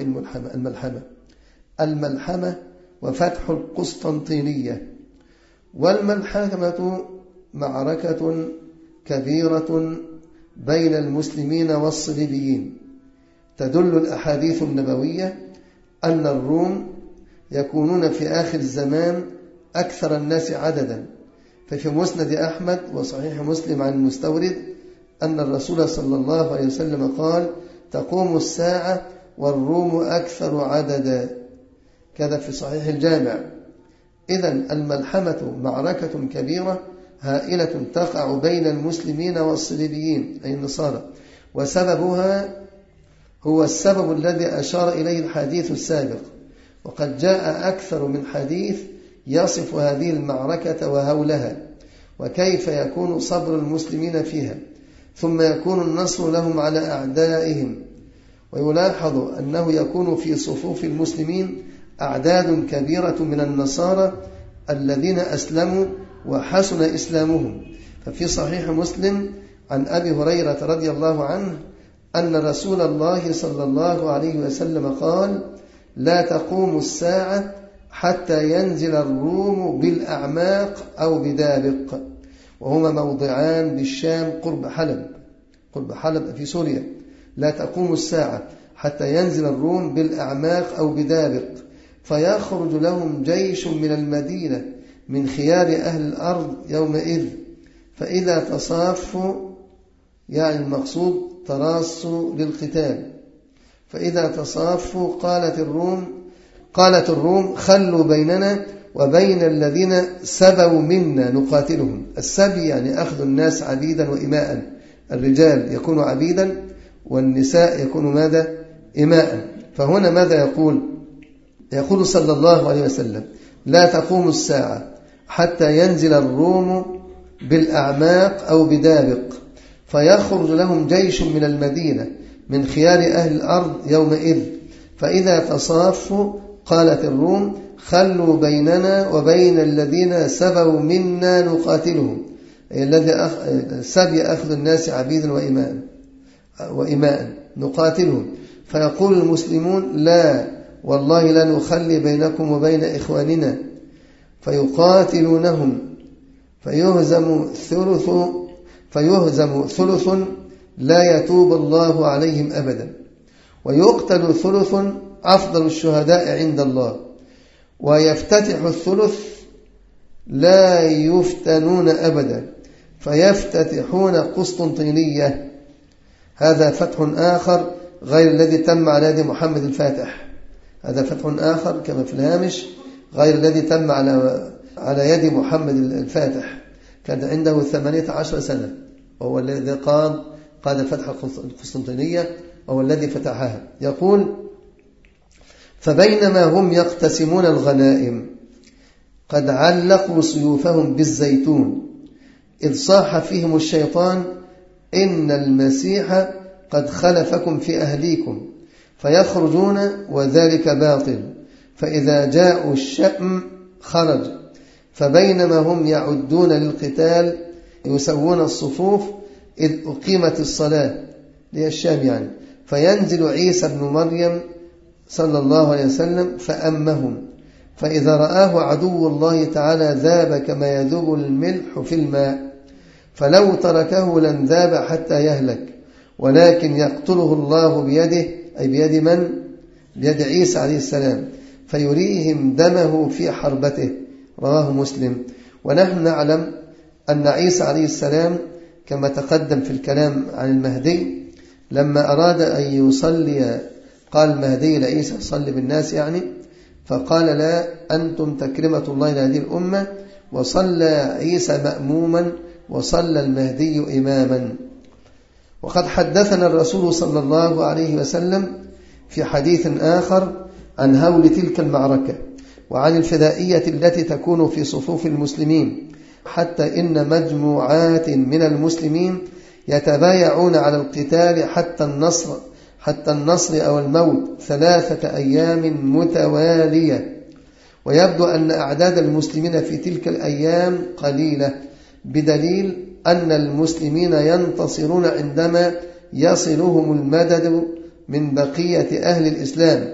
الملحمة وفتح القسطنطينية. والملحمة معركة كبيرة بين المسلمين والصليبيين. تدل الأحاديث النبوية أن الروم يكونون في آخر الزمان أكثر الناس عددا. ففي مسند أحمد وصحيح مسلم عن المستورد أن الرسول صلى الله عليه وسلم قال: تقوم الساعة والروم أكثر عددا، كذا في صحيح الجامع. إذن الملحمة معركة كبيرة هائلة تقع بين المسلمين والصليبيين أي النصارى، وسببها هو السبب الذي أشار إليه الحديث السابق. وقد جاء أكثر من حديث يصف هذه المعركة وهولها، وكيف يكون صبر المسلمين فيها، ثم يكون النصر لهم على أعدائهم. ويلاحظ أنه يكون في صفوف المسلمين أعداد كبيرة من النصارى الذين أسلموا وحسن إسلامهم. ففي صحيح مسلم عن أبي هريرة رضي الله عنه أن رسول الله صلى الله عليه وسلم قال: لا تقوم الساعة حتى ينزل الروم بالأعماق أو بدابق، وهما موضعان بالشام قرب حلب في سوريا. لا تقوم الساعة حتى ينزل الروم بالأعماق أو بدابق، فيخرج لهم جيش من المدينة من خيار أهل الأرض يومئذ، فإذا تصافوا، يعني المقصود تراصوا للقتال، فإذا تصافوا قالت الروم: خلوا بيننا وبين الذين سبوا منا نقاتلهم. السبي يعني أخذ الناس عبيدا وإماء، الرجال يكون عبيدا والنساء يكون ماذا؟ إماء. فهنا ماذا يقول صلى الله عليه وسلم: لا تقوم الساعة حتى ينزل الروم بالأعماق أو بدابق، فيخرج لهم جيش من المدينة من خيار أهل الأرض يومئذ، فإذا تصافوا قالت الروم: خلوا بيننا وبين الذين سبوا منا نقاتلهم، الذي سبي أخذ الناس عبيدا وإماء نقاتلهم. فيقول المسلمون: لا والله لا نخلي بينكم وبين إخواننا، فيقاتلونهم فيهزم ثلث لا يتوب الله عليهم أبدا، ويقتل ثلث أفضل الشهداء عند الله، ويفتتح الثلث لا يفتنون أبدا فيفتتحون قسطنطينية. هذا فتح آخر غير الذي تم على يد محمد الفاتح. هذا فتح آخر كما في الهامش غير الذي تم على يد محمد الفاتح، كان عنده 18 سنة، وهو الذي قاد فتح القسطنطينية، وهو الذي فتحها. يقول: فبينما هم يقتسمون الغنائم قد علقوا سيوفهم بالزيتون، إذ صاح فيهم الشيطان: إن المسيح قد خلفكم في أهليكم، فيخرجون وذلك باطل، فإذا جاءوا الشأم خرج. فبينما هم يعدون للقتال يسوون الصفوف إذ أقيمت الصلاة، للشام يعني، فينزل عيسى بن مريم صلى الله عليه وسلم فأمهم، فإذا رآه عدو الله تعالى ذاب كما يذوب الملح في الماء، فلو تركه لن ذاب حتى يهلك، ولكن يقتله الله بيده، أي بيد من؟ بيد عيسى عليه السلام، فيريهم دمه في حربته. رواه مسلم. ونحن نعلم أن عيسى عليه السلام كما تقدم في الكلام عن المهدي، لما أراد أن يصلي قال المهدي لعيسى: صلي بالناس يعني، فقال: لا، أنتم تكرمة الله لهذه الأمة. وصلى عيسى مأموما وصلى المهدي إماما. وقد حدثنا الرسول صلى الله عليه وسلم في حديث آخر عن هول تلك المعركة وعن الفدائية التي تكون في صفوف المسلمين، حتى إن مجموعات من المسلمين يتبايعون على القتال حتى النصر أو الموت 3 أيام متوالية. ويبدو أن أعداد المسلمين في تلك الأيام قليلة، بدليل أن المسلمين ينتصرون عندما يصلهم المدد من بقية أهل الإسلام.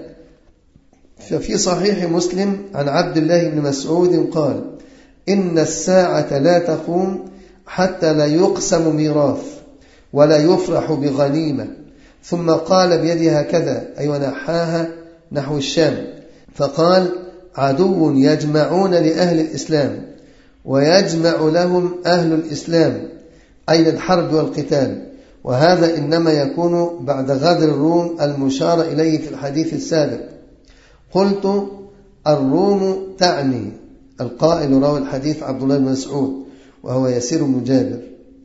ففي صحيح مسلم عن عبد الله بن مسعود قال: إن الساعة لا تقوم حتى لا يقسم ميراث ولا يفرح بغنيمة. ثم قال بيده هكذا، أي ونحاها نحو الشام، فقال: عدو يجمعون لأهل الإسلام ويجمع لهم أهل الإسلام، أي للحرب والقتال. وهذا إنما يكون بعد غدر الروم المشار إليه في الحديث السابق. قلت: الروم تعني، القائل راوي الحديث عبد الله بن مسعود وهو يسير بن جابر.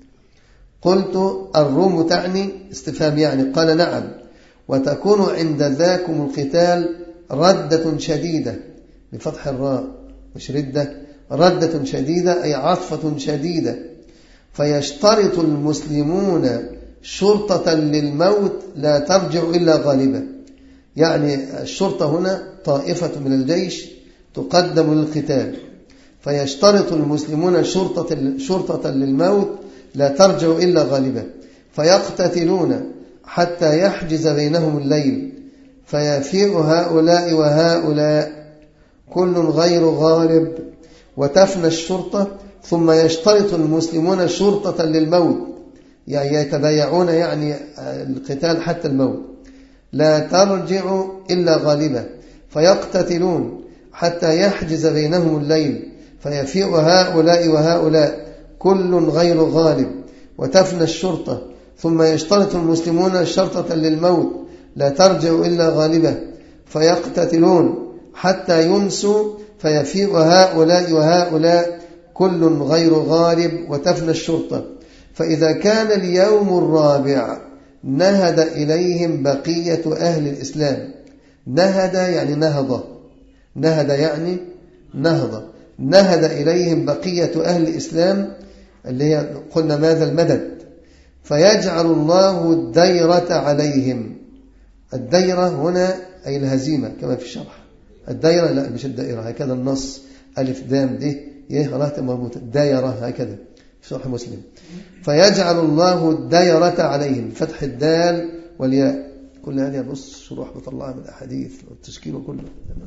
قلت: الروم تعني استفهام يعني؟ قال: نعم، وتكون عند ذاكم القتال ردة شديدة بفتح الراء مش ردة، ردة شديدة أي عطفة شديدة، فيشترط المسلمون شرطة للموت لا ترجع إلا غالبة. يعني الشرطة هنا طائفة من الجيش تقدم للقتال، فيشترط المسلمون شرطة للموت لا ترجع إلا غالبة، فيقتتلون حتى يحجز بينهم الليل، فيفيء هؤلاء وهؤلاء كل غير غالب، وتفنى الشرطة. ثم يشترط المسلمون شرطة للموت، يعني يتبايعون يعني القتال حتى الموت، لا ترجع إلا غالبة، فيقتتلون حتى يحجز بينهم الليل، فيفيء هؤلاء وهؤلاء كل غير غالب، وتفنى الشرطة. ثم يشترط المسلمون شرطة للموت لا ترجع إلا غالبة، فيقتتلون حتى يمسوا، فيفيء هؤلاء وهؤلاء كل غير غالب، وتفنى الشرطة. فإذا كان اليوم الرابع نهد إليهم بقية أهل الإسلام. نهد يعني نهض، نهد يعني نهض، نهد إليهم بقية أهل الإسلام، اللي هي قلنا ماذا؟ المدد. فيجعل الله الديرة عليهم. الديرة هنا أي الهزيمة كما في الشرح. الديرة لا مش الدائرة، هكذا النص ألف دام دي يه راه مربوطة، دايرة هكذا في شرح مسلم. فيجعل الله الديرة عليهم، فتح الدال والياء. كل هذه بص شروح بطلعها من الأحاديث والتشكيل كله.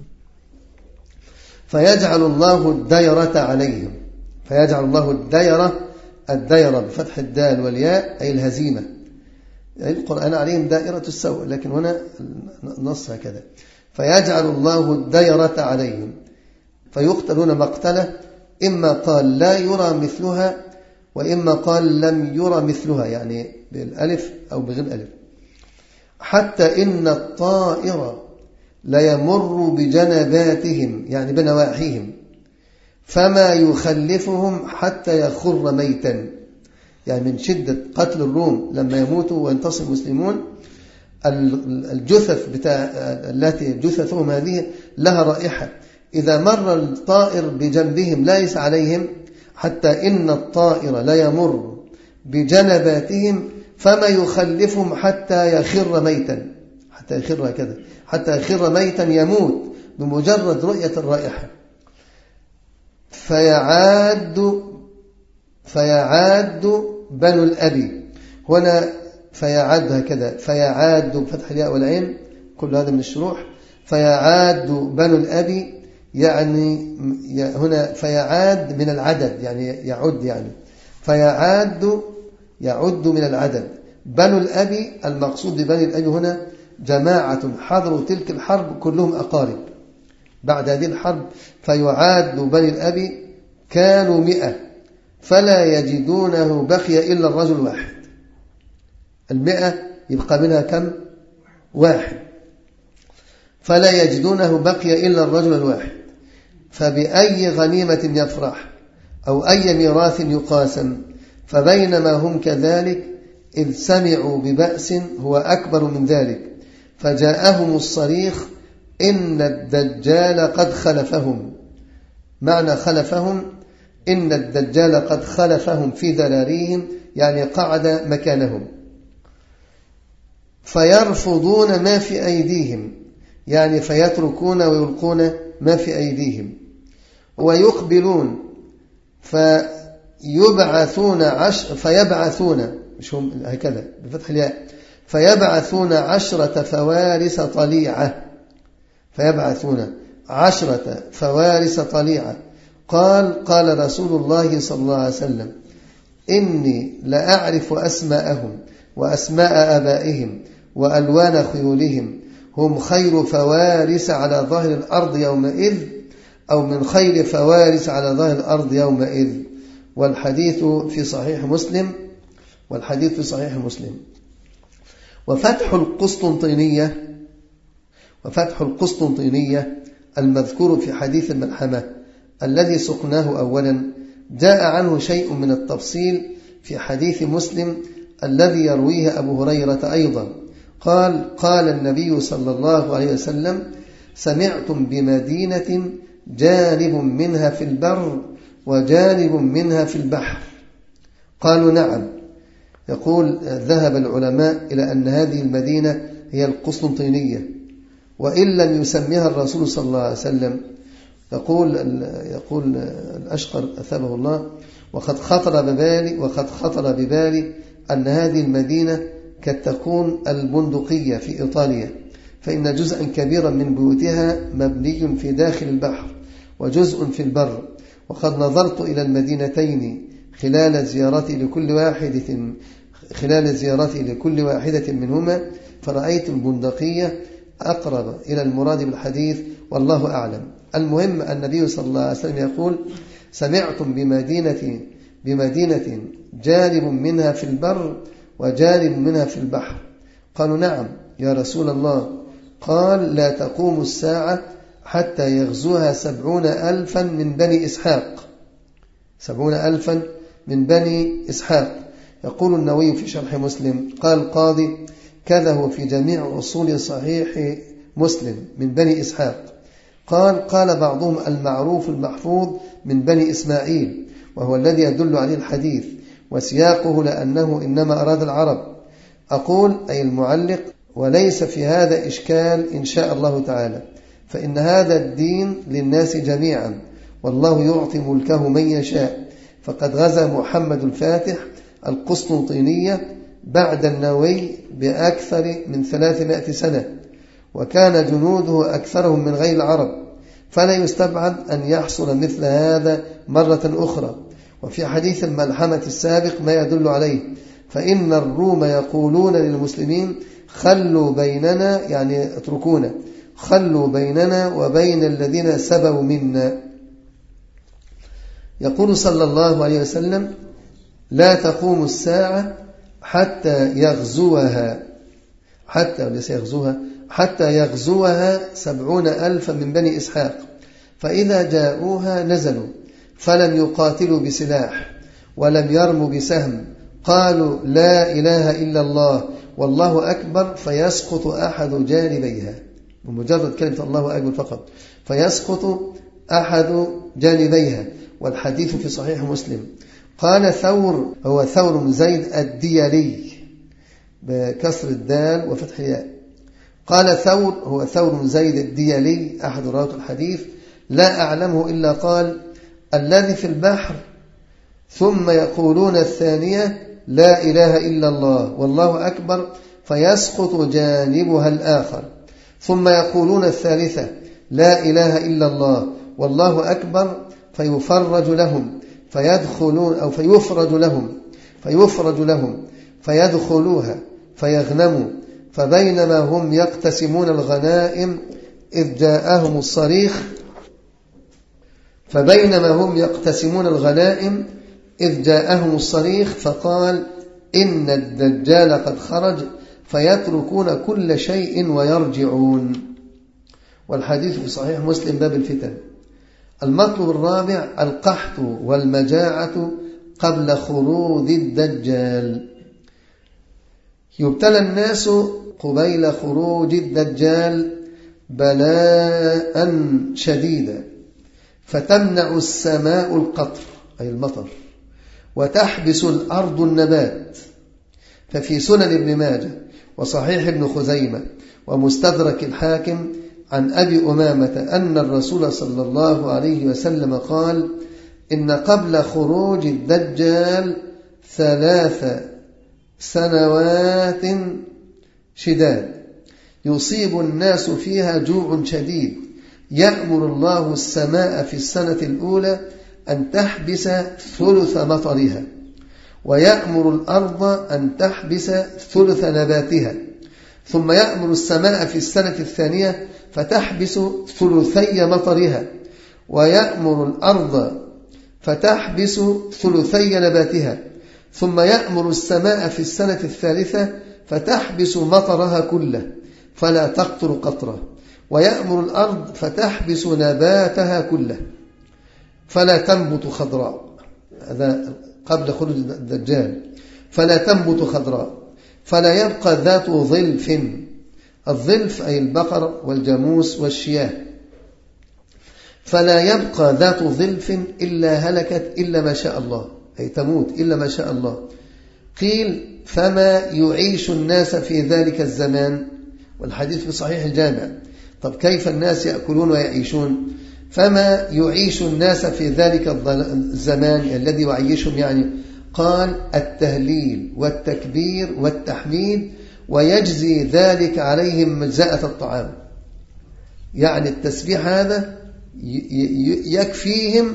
فيجعل الله الديرة عليهم، فيجعل الله الديرة بفتح الدال والياء أي الهزيمة. يعني القرآن عليهم دائرة السوء، لكن هنا نص هكذا: فيجعل الله الديرة عليهم فيقتلون مقتلة، إما قال لا يرى مثلها، وإما قال لم يرى مثلها، يعني بالألف أو بغير الألف. حتى إن الطائر ليمر بجنباتهم، يعني بنواحيهم، فما يخلفهم حتى يخر ميتا. يعني من شدة قتل الروم لما يموتوا وينتصر المسلمون، الجثث التي جثثهم هذه لها رائحة، إذا مر الطائر بجنبهم ليس عليهم، حتى إن الطائر ليمر بجنباتهم فما يخلفهم حتى يخر ميتا، حتى يخر هكذا، حتى يخر ميتا يموت بمجرد رؤية الرائحة. فيعاد بنو الأبي، هنا فيعاد هكذا، فيعاد بفتح الياء والعين، كل هذا من الشروح. فيعاد بنو الأبي، يعني هنا فيعاد من العدد، يعني يعد، يعني يعد من العدد. بنو الأبي المقصود ببني الأبي هنا جماعة حضروا تلك الحرب كلهم أقارب بعد هذه الحرب. فيعاد بني الأبي كانوا 100 فلا يجدونه بقي إلا الرجل واحد. 100 يبقى منها كم؟ 1. فلا يجدونه بقي إلا الرجل الواحد. فبأي غنيمة يفرح أو أي ميراث يقاسم. فبينما هم كذلك إذ سمعوا ببأس هو أكبر من ذلك، فجاءهم الصريخ إن الدجال قد خلفهم. معنى خلفهم إن الدجال قد خلفهم في ذراريهم، يعني قعد مكانهم. فيرفضون ما في أيديهم، يعني فيتركون ويلقون ما في أيديهم. ويقبلون فيبعثون مش هم هكذا بفتح الياء، فيبعثون 10 فوارس طليعة. فيبعثون 10 فوارس طليعة. قال رسول الله صلى الله عليه وسلم: إني لأعرف أسماءهم وأسماء آبائهم وألوان خيولهم، هم خير فوارس على ظهر الأرض يومئذ، أو من خير فوارس على ظهر الأرض يومئذ. والحديث في صحيح مسلم. وفتح القسطنطينية المذكور في حديث الملحمة الذي سقناه أولا جاء عنه شيء من التفصيل في حديث مسلم الذي يرويه أبو هريرة أيضا. قال النبي صلى الله عليه وسلم: سمعتم بمدينة جانب منها في البر وجانب منها في البحر؟ قالوا: نعم. يقول: ذهب العلماء إلى أن هذه المدينة هي القسطنطينية، وإن لم يسميها الرسول صلى الله عليه وسلم. يقول الأشقر أثابه الله: وقد خطر ببالي أن هذه المدينة قد تكون البندقية في إيطاليا، فإن جزءا كبيرا من بيوتها مبني في داخل البحر وجزء في البر. وقد نظرت إلى المدينتين خلال زيارتي لكل واحدة منهما، فرأيت البندقية أقرب إلى المراد بالحديث، والله أعلم. المهم النبي صلى الله عليه وسلم يقول: سمعتم بمدينة جانب منها في البر وجانب منها في البحر؟ قالوا: نعم يا رسول الله. قال: لا تقوم الساعة حتى يغزوها 70,000 من بني إسحاق. 70,000 من بني إسحاق. يقول النووي في شرح مسلم: قال القاضي: كذا هو في جميع أصول صحيح مسلم من بني إسحاق. قال بعضهم: المعروف المحفوظ من بني إسماعيل، وهو الذي يدل عليه الحديث، وسياقه لأنه إنما أراد العرب. أقول أي المعلق: وليس في هذا إشكال إن شاء الله تعالى، فإن هذا الدين للناس جميعا، والله يعطي ملكه من يشاء. فقد غزا محمد الفاتح القسطنطينية بعد النووي بأكثر من 300 سنة، وكان جنوده أكثرهم من غير العرب، فلا يستبعد أن يحصل مثل هذا مرة أخرى. وفي حديث الملحمة السابق ما يدل عليه، فإن الروم يقولون للمسلمين خلوا بيننا، يعني اتركونا، خلوا بيننا وبين الذين سبوا منا. يقول صلى الله عليه وسلم لا تقوم الساعة حتى يغزوها 70,000 من بني إسحاق، فإذا جاءوها نزلوا فلم يقاتلوا بسلاح ولم يرموا بسهم، قالوا لا إله إلا الله والله أكبر، فيسقط أحد جانبيها، بمجرد كلمة الله أكبر فقط فيسقط أحد جانبيها. والحديث في صحيح مسلم. قال ثور، هو ثور بن زيد الديلي بكسر الدال وفتح الياء، قال ثور هو ثور بن زيد الديلي أحد رواة الحديث، لا أعلمه إلا قال الذي في البحر ثم يقولون الثانية لا إله إلا الله والله أكبر فيسقط جانبها الآخر، ثم يقولون الثالثة لا إله إلا الله والله أكبر فيفرج لهم فيدخلون أو فيفرج لهم فيدخلوها فيغنموا، فبينما هم يقتسمون الغنائم إذ جاءهم الصريخ فقال إن الدجال قد خرج، فيتركون كل شيء ويرجعون. والحديث في صحيح مسلم باب الفتن. المطلب الرابع القحط والمجاعة قبل خروج الدجال. يبتلى الناس قبيل خروج الدجال بلاء شديدا، فتمنع السماء القطر أي المطر، وتحبس الأرض النبات. ففي سنن ابن ماجه وصحيح ابن خزيمة ومستدرك الحاكم عن أبي أمامة أن الرسول صلى الله عليه وسلم قال إن قبل خروج الدجال 3 سنوات شداد يصيب الناس فيها جوع شديد، يأمر الله السماء في السنة الأولى أن تحبس ثلث مطرها، ويأمر الأرض أن تحبس ثلث نباتها، ثم يأمر السماء في السنة الثانية فتحبس ثلثي مطرها، ويأمر الأرض فتحبس ثلثي نباتها، ثم يأمر السماء في السنة الثالثة فتحبس مطرها كله فلا تقطر قطرة، ويأمر الأرض فتحبس نباتها كله فلا تنبت خضراء. هذا قبل خروج الدجال. فلا تنبت خضراء، فلا يبقى ذات ظلف. الظلف أي البقر والجاموس والشياه. فلا يبقى ذات ظلف إلا هلكت إلا ما شاء الله، أي تموت إلا ما شاء الله. قيل فما يعيش الناس في ذلك الزمان؟ والحديث في صحيح الجامع. طب كيف الناس يأكلون ويعيشون؟ فما يعيش الناس في ذلك الزمان الذي يعيشهم يعني؟ قال التهليل والتكبير والتحميد، ويجزي ذلك عليهم مجزأة الطعام. يعني التسبيح هذا يكفيهم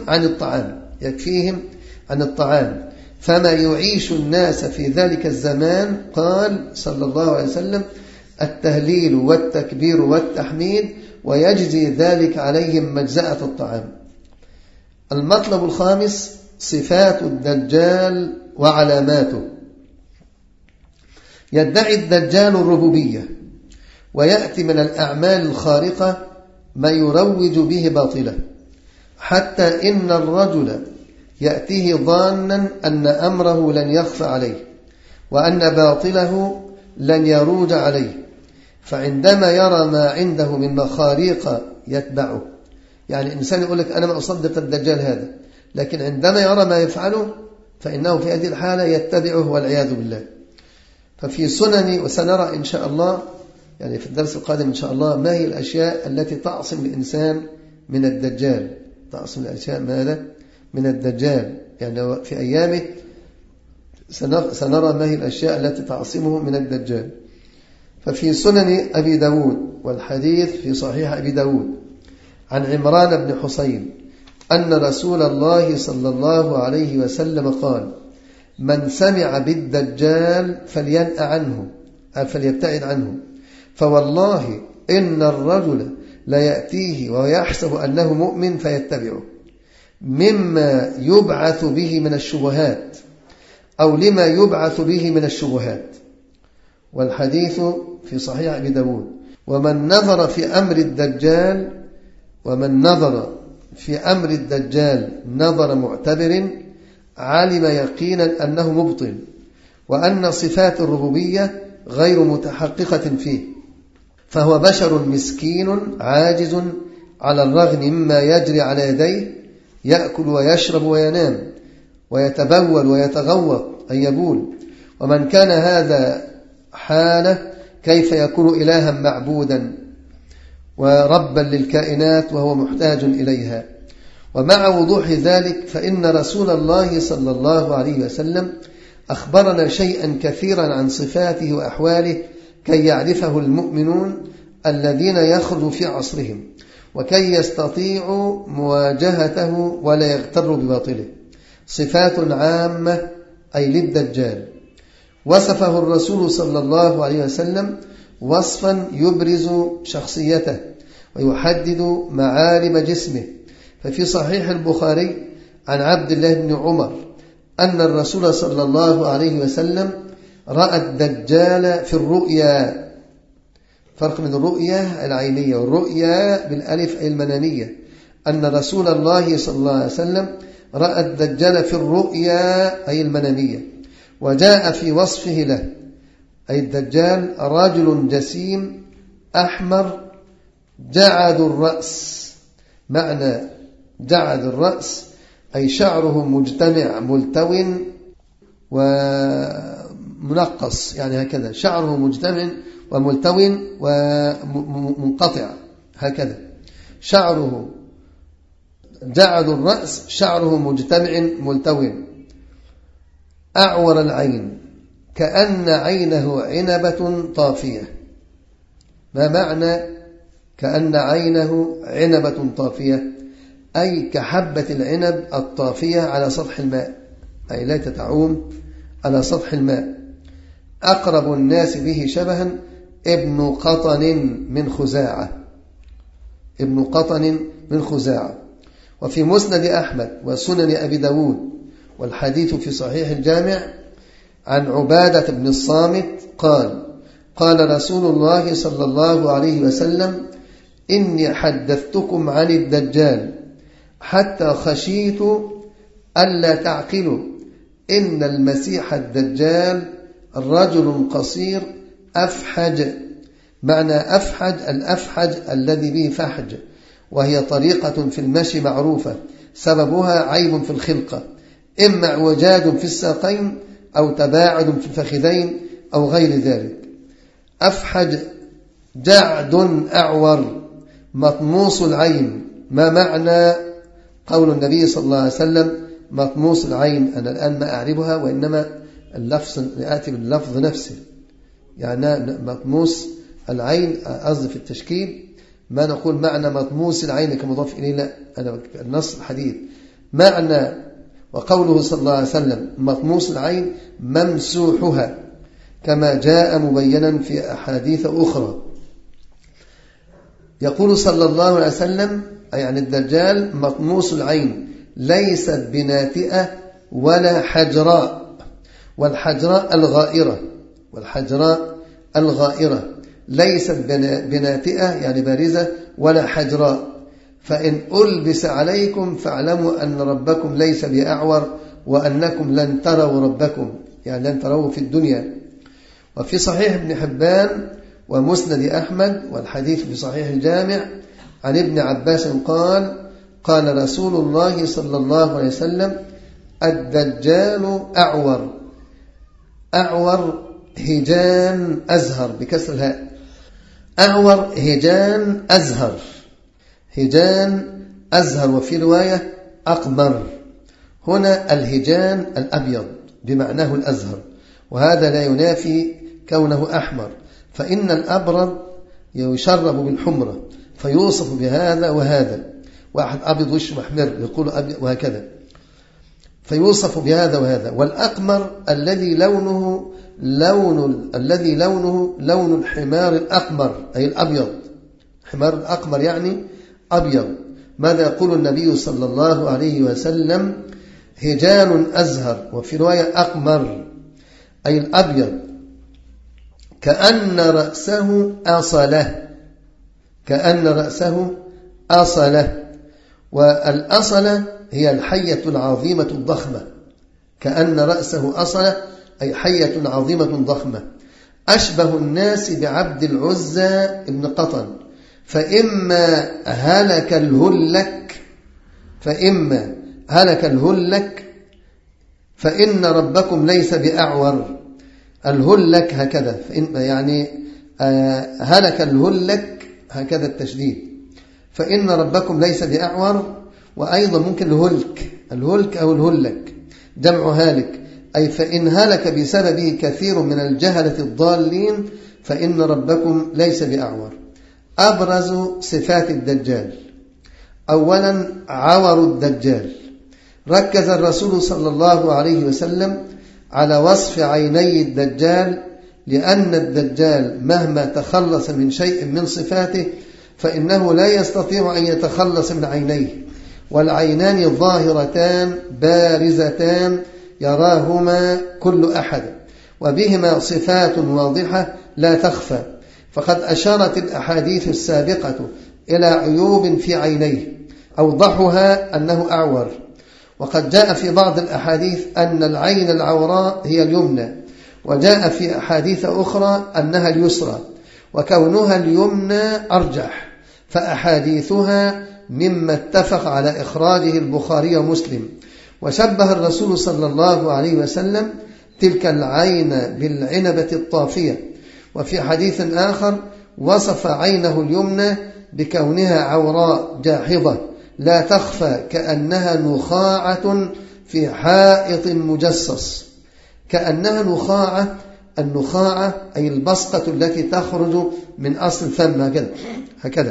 عن الطعام. فما يعيش الناس في ذلك الزمان قال صلى الله عليه وسلم التهليل والتكبير والتحميد، ويجزي ذلك عليهم مجزأة الطعام. المطلب الخامس صفات الدجال وعلاماته. يدعي الدجال الربوبية، ويأتي من الأعمال الخارقة ما يروج به باطله، حتى إن الرجل يأتيه ظانا أن أمره لن يخفى عليه، وأن باطله لن يروج عليه، فعندما يرى ما عنده من مخاريق يتبعه. يعني الإنسان يقول لك أنا ما أصدق الدجال هذا، لكن عندما يرى ما يفعله فإنه في هذه الحالة يتبعه والعياذ بالله. ففي سنن، وسنرى إن شاء الله يعني في الدرس القادم إن شاء الله ما هي الأشياء التي تعصم الإنسان من الدجال. تعصم الأشياء ماذا؟ من الدجال. يعني في أيامه سنرى ما هي الأشياء التي تعصمه من الدجال. ففي سنن أبي داود، والحديث في صحيح أبي داود عن عمران بن حسين أن رسول الله صلى الله عليه وسلم قال من سمع بالدجال فلينأ عنه فليبتعد عنه، فوالله إن الرجل ليأتيه ويحسب أنه مؤمن فيتبعه مما يبعث به من الشبهات أو لما يبعث به من الشبهات. والحديث في صحيح أبي داود. ومن نظر في أمر الدجال نظر معتبر علم يقينا أنه مبطل، وأن صفات الربوبية غير متحققة فيه، فهو بشر مسكين عاجز على الرغم مما يجري على يديه، يأكل ويشرب وينام ويتبول ويتغوط أي يبول. ومن كان هذا حاله كيف يكون إلها معبودا وربا للكائنات وهو محتاج إليها؟ ومع وضوح ذلك فإن رسول الله صلى الله عليه وسلم أخبرنا شيئا كثيرا عن صفاته وأحواله كي يعرفه المؤمنون الذين يخرج في عصرهم، وكي يستطيعوا مواجهته ولا يغتروا بباطله. صفات عامة أي للدجال وصفه الرسول صلى الله عليه وسلم وصفا يبرز شخصيته ويحدد معالم جسمه. ففي صحيح البخاري عن عبد الله بن عمر أن الرسول صلى الله عليه وسلم رأى الدجال في الرؤيا. فرق من الرؤيا العينية والرؤيا بالألف أي المنامية. أن رسول الله صلى الله عليه وسلم رأى الدجال في الرؤيا أي المنامية. وجاء في وصفه له أي الدجال رجل جسيم أحمر جعد الرأس. معنى جعد الرأس أي شعره مجتمع ملتون ومنقص، يعني هكذا شعره مجتمع وملتون ومنقطع، هكذا شعره جعد الرأس شعره مجتمع ملتون. أعور العين كأن عينه عنبة طافية. ما معنى كأن عينه عنبة طافية؟ أي كحبة العنب الطافية على سطح الماء، أي لا تعوم على سطح الماء. أقرب الناس به شبها ابن قطن من خزاعة. ابن قطن من خزاعة. وفي مسند أحمد وسنن أبي داود والحديث في صحيح الجامع عن عبادة بن الصامت قال رسول الله صلى الله عليه وسلم إني حدثتكم عن الدجال حتى خشيت ألا تعقلوا. إن المسيح الدجال رجل قصير أفحج. معنى أفحج الأفحج الذي به فحج، وهي طريقة في المشي معروفة سببها عيب في الخلقة، إما اعوجاج في الساقين أو تباعد في الفخذين أو غير ذلك. أفحج جعد أعور مطموس العين. ما معنى قول النبي صلى الله عليه وسلم مطموس العين؟ أنا الآن ما أعرفها، وإنما اللفظ يأتي باللفظ نفسه، يعني مطموس العين قصد في التشكيل، ما نقول معنى مطموس العين كمضاف إليه، لا، أنا النص الحديث معنى. وقوله صلى الله عليه وسلم مطموس العين ممسوحها كما جاء مبينا في أحاديث أخرى. يقول صلى الله عليه وسلم أي عن الدجال مطموس العين ليست بناتئة ولا حجراء. والحجراء الغائرة ليست بناتئة يعني بارزة ولا حجراء. فإن ألبس عليكم فاعلموا أن ربكم ليس بأعور وأنكم لن تروا ربكم، يعني لن تروا في الدنيا. وفي صحيح ابن حبان ومسند أحمد والحديث في صحيح الجامع عن ابن عباس قال رسول الله صلى الله عليه وسلم الدجال أعور هجان أزهر بكسر الهاء. أعور هجان أزهر وفي رواية أقمر. هنا الهجان الأبيض بمعناه الأزهر، وهذا لا ينافي كونه أحمر، فإن الأبرد يشرب بالحمرة فيوصف بهذا وهذا. واحد أبيض وش محمر يقول أبيض وهكذا. فيوصف بهذا وهذا. والأقمر الذي لونه لون الحمار الأقمر أي الأبيض، حمار الأقمر يعني أبيض. ماذا يقول النبي صلى الله عليه وسلم؟ هجان أزهر، وفي رواية أقمر أي الأبيض، كأن رأسه أصلة، كأن رأسه أصلة. والأصلة هي الحية العظيمة الضخمة، كأن رأسه أصلة أي حية عظيمة ضخمة. أشبه الناس بعبد العزى ابن قطن، فإما هلك الهلك فإن ربكم ليس بأعور. الهلك هكذا، يعني هلك الهلك هكذا التشديد، فإن ربكم ليس بأعور. وأيضا ممكن الهلك أو الهلك جمع هالك، أي فإن هلك بسببه كثير من الجهلة الضالين فإن ربكم ليس بأعور. أبرز صفات الدجال: أولا عور الدجال. ركز الرسول صلى الله عليه وسلم على وصف عيني الدجال، لأن الدجال مهما تخلص من شيء من صفاته فإنه لا يستطيع أن يتخلص من عينيه، والعينان ظاهرتان بارزتان يراهما كل أحد، وبهما صفات واضحة لا تخفى. فقد أشارت الأحاديث السابقة إلى عيوب في عينيه أوضحها أنه أعور. وقد جاء في بعض الأحاديث أن العين العوراء هي اليمنى، وجاء في أحاديث أخرى أنها اليسرى، وكونها اليمنى أرجح، فأحاديثها مما اتفق على إخراجه البخاري ومسلم. وشبه الرسول صلى الله عليه وسلم تلك العين بالعنبة الطافية. وفي حديث آخر وصف عينه اليمنى بكونها عوراء جاحظة لا تخفى، كأنها نخاعة في حائط مجصص. كأنها نخاعة، النخاعة أي البصقة التي تخرج من أصل الفم هكذا،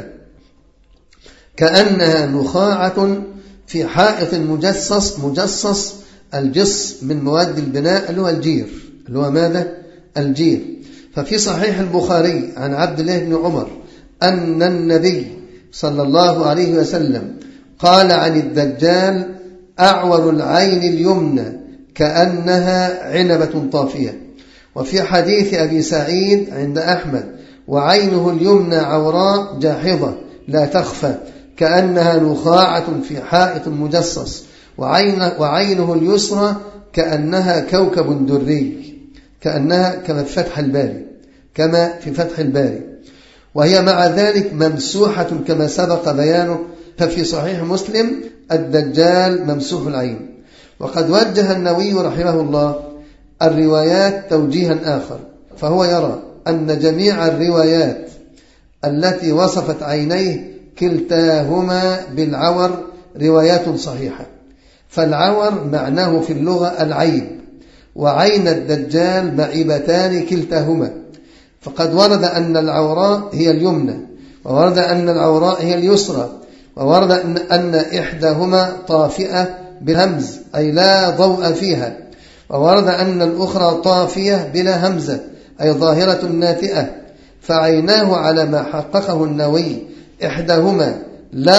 كأنها نخاعة في حائط مجصص. الجص من مواد البناء اللي هو الجير، اللي هو ماذا؟ الجير. ففي صحيح البخاري عن عبد الله بن عمر أن النبي صلى الله عليه وسلم قال عن الدجال: أعور العين اليمنى كأنها عنبة طافية. وفي حديث أبي سعيد عند أحمد: وعينه اليمنى عوراء جاحظة لا تخفى، كأنها نخاعة في حائط مجصص. وعينه اليسرى كأنها كوكب دري، كأنها كما في فتح الباري، وهي مع ذلك ممسوحة كما سبق بيانه. ففي صحيح مسلم: الدجال ممسوح العين. وقد وجه النووي رحمه الله الروايات توجيها آخر، فهو يرى أن جميع الروايات التي وصفت عينيه كلتاهما بالعور روايات صحيحة. فالعور معناه في اللغة العيب، وعين الدجال معيبتان كلتاهما. فقد ورد أن العوراء هي اليمنى، وورد أن العوراء هي اليسرى، وورد أن إحداهما طافئة بالهمز أي لا ضوء فيها، وورد أن الأخرى طافية بلا همزة أي ظاهرة ناتئة. فعيناه على ما حققه النووي إحداهما لا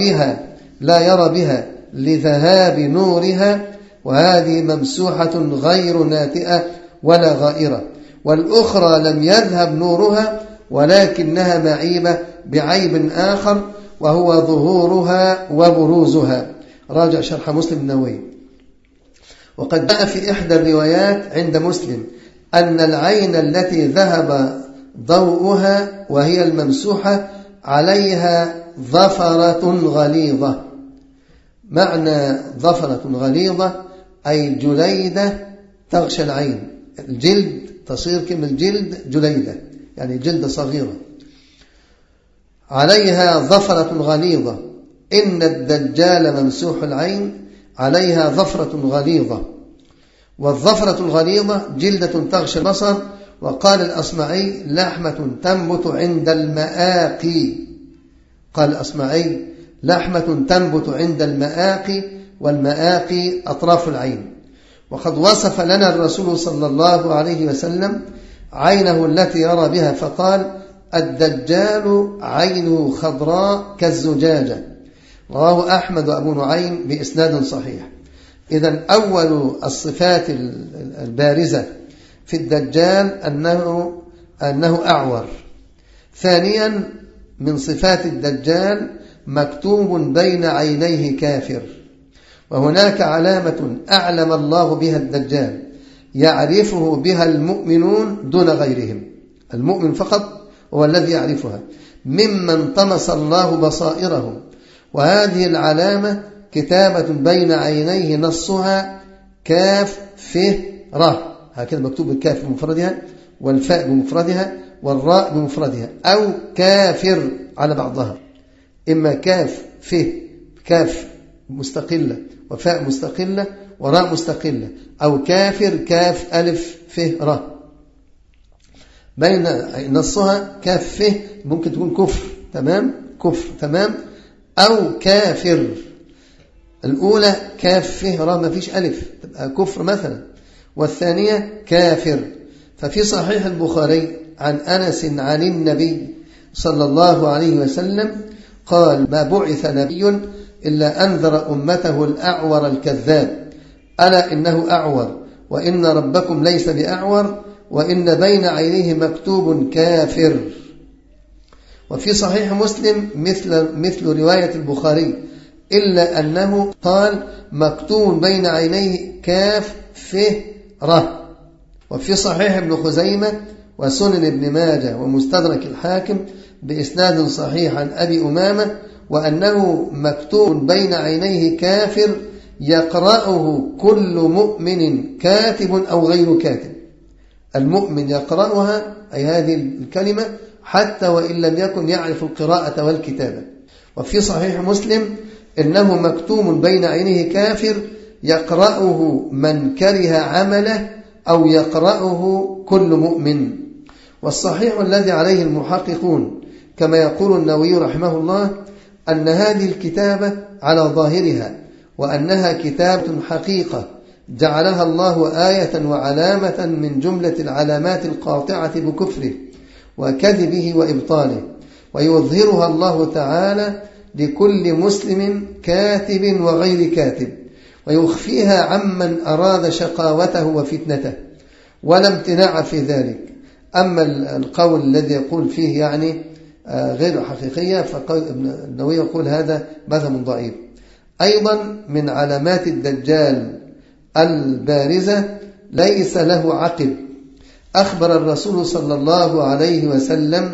يرى بها لذهاب نورها، وهذه ممسوحة غير ناتئة ولا غائرة، والأخرى لم يذهب نورها ولكنها معيبة بعيب آخر وهو ظهورها وبروزها. راجع شرح مسلم النووي. وقد جاء في إحدى الروايات عند مسلم أن العين التي ذهب ضوءها وهي الممسوحة عليها ظفرة غليظة. معنى ظفرة غليظة أي جليدة تغشى العين، الجلد تصير كلمة الجلد جليدة، يعني جلد صغيرة. عليها ظفرة غليظة، إن الدجال ممسوح العين عليها ظفرة غليظة. والظفرة الغليظة جلدة تغشى البصر. وقال الأصمعي: لحمة تنبت عند المآقي. قال الأصمعي: لحمة تنبت عند المآقي والمآقي أطراف العين. وقد وصف لنا الرسول صلى الله عليه وسلم عينه التي يرى بها فقال: الدجال عينه خضراء كالزجاجة. رواه أحمد وأبو نعيم بإسناد صحيح. إذن أول الصفات البارزة في الدجال أنه أعور. ثانيا من صفات الدجال مكتوب بين عينيه كافر. وهناك علامة أعلم الله بها الدجال يعرفه بها المؤمنون دون غيرهم. المؤمن فقط هو الذي يعرفها ممن طمس الله بصائرهم. وهذه العلامة كتابة بين عينيه نصها كاف ف ر، هكذا مكتوب الكاف بمفردها والفاء بمفردها والراء بمفردها، أو كافر على بعضها، إما كاف ف كاف مستقلة وفاء مستقلة وراء مستقلة، أو كافر كاف ألف ف ر. بين نصها كاف ف ممكن تكون كفر، تمام، كفر، تمام، أو كافر. الأولى كاف ف ر ما فيش ألف تبقى كفر مثلا، والثانية كافر. ففي صحيح البخاري عن أنس عن النبي صلى الله عليه وسلم قال: ما بعث نبي إلا أنذر أمته الأعور الكذاب، ألا إنه أعور وإن ربكم ليس بأعور وإن بين عينيه مكتوب كافر. وفي صحيح مسلم مثل رواية البخاري، إلا أنه قال: مكتوب بين عينيه كاف ف ر. وفي صحيح ابن خزيمة وسنن ابن ماجه ومستدرك الحاكم بإسناد صحيح عن أبي أمامة وأنه مكتوب بين عينيه كافر يقرأه كل مؤمن كاتب أو غير كاتب. المؤمن يقرأها، أي هذه الكلمة، حتى وإن لم يكن يعرف القراءة والكتابة. وفي صحيح مسلم إنه مكتوب بين عينيه كافر يقرأه من كره عمله أو يقرأه كل مؤمن. والصحيح الذي عليه المحققون كما يقول النووي رحمه الله أن هذه الكتابة على ظاهرها وأنها كتابة حقيقة جعلها الله آية وعلامة من جملة العلامات القاطعة بكفره وكذبه وإبطاله، ويظهرها الله تعالى لكل مسلم كاتب وغير كاتب، ويخفيها عمن أراد شقاوته وفتنته، ولا امتناع في ذلك. أما القول الذي يقول فيه يعني غير حقيقية فالنووي يقول هذا مذهب ضعيف. أيضا من علامات الدجال البارزة ليس له عقب. أخبر الرسول صلى الله عليه وسلم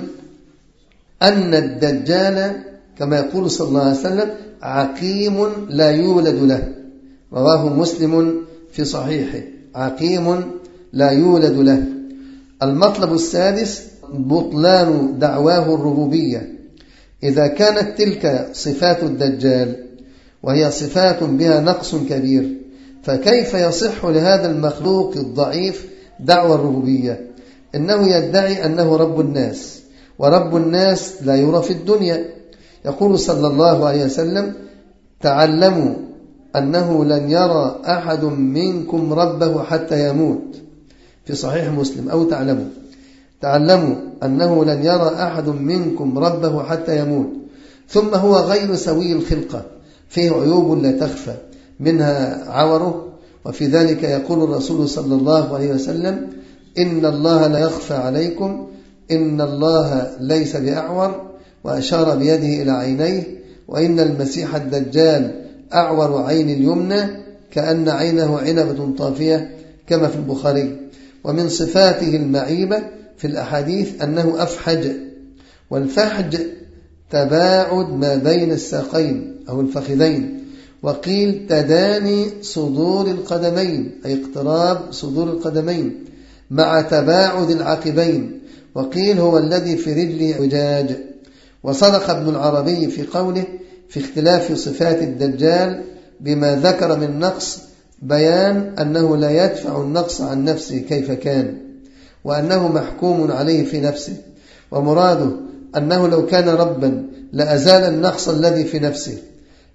أن الدجال كما يقول صلى الله عليه وسلم عقيم لا يولد له، رواه مسلم في صحيحه، عقيم لا يولد له. المطلب السادس بطلان دعواه الربوبية. إذا كانت تلك صفات الدجال وهي صفات بها نقص كبير، فكيف يصح لهذا المخلوق الضعيف دعوى الربوبية؟ إنه يدعي أنه رب الناس، ورب الناس لا يرى في الدنيا. يقول صلى الله عليه وسلم: تعلموا أنه لن يرى أحد منكم ربه حتى يموت، في صحيح مسلم، أو تعلموا أنه لن يرى أحد منكم ربه حتى يموت. ثم هو غير سوي الخلقة، فيه عيوب لا تخفى، منها عوره. وفي ذلك يقول الرسول صلى الله عليه وسلم: إن الله لا يخفى عليكم، إن الله ليس بأعور، وأشار بيده إلى عينيه، وإن المسيح الدجال أعور عين اليمنى كأن عينه عنبة طافية كما في البخاري. ومن صفاته المعيبة في الأحاديث أنه أفحج، والفحج تباعد ما بين الساقين أو الفخذين، وقيل تداني صدور القدمين، أي اقتراب صدور القدمين مع تباعد العقبين، وقيل هو الذي في رجله عجاج. وصدق ابن العربي في قوله في اختلاف صفات الدجال بما ذكر من نقص، بيان أنه لا يدفع النقص عن نفسه كيف كان، وأنه محكوم عليه في نفسه، ومراده أنه لو كان ربا لأزال النقص الذي في نفسه،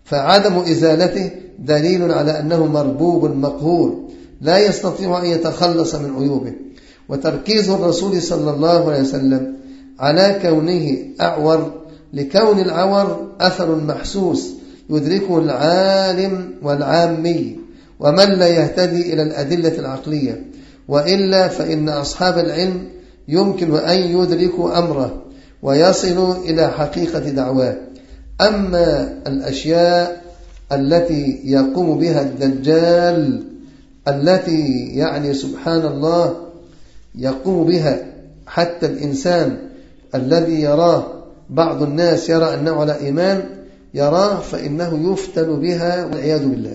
فعدم إزالته دليل على أنه مربوب مقهور لا يستطيع أن يتخلص من عيوبه. وتركيز الرسول صلى الله عليه وسلم على كونه أعور لكون العور أثر محسوس يدركه العالم والعامي ومن لا يهتدي إلى الأدلة العقلية، وإلا فإن أصحاب العلم يمكن أن يدركوا أمره ويصلوا إلى حقيقة دعواه. أما الأشياء التي يقوم بها الدجال التي يعني سبحان الله يقوم بها حتى الإنسان الذي يراه بعض الناس يرى أنه على إيمان يراه فإنه يفتن بها والعياذ بالله.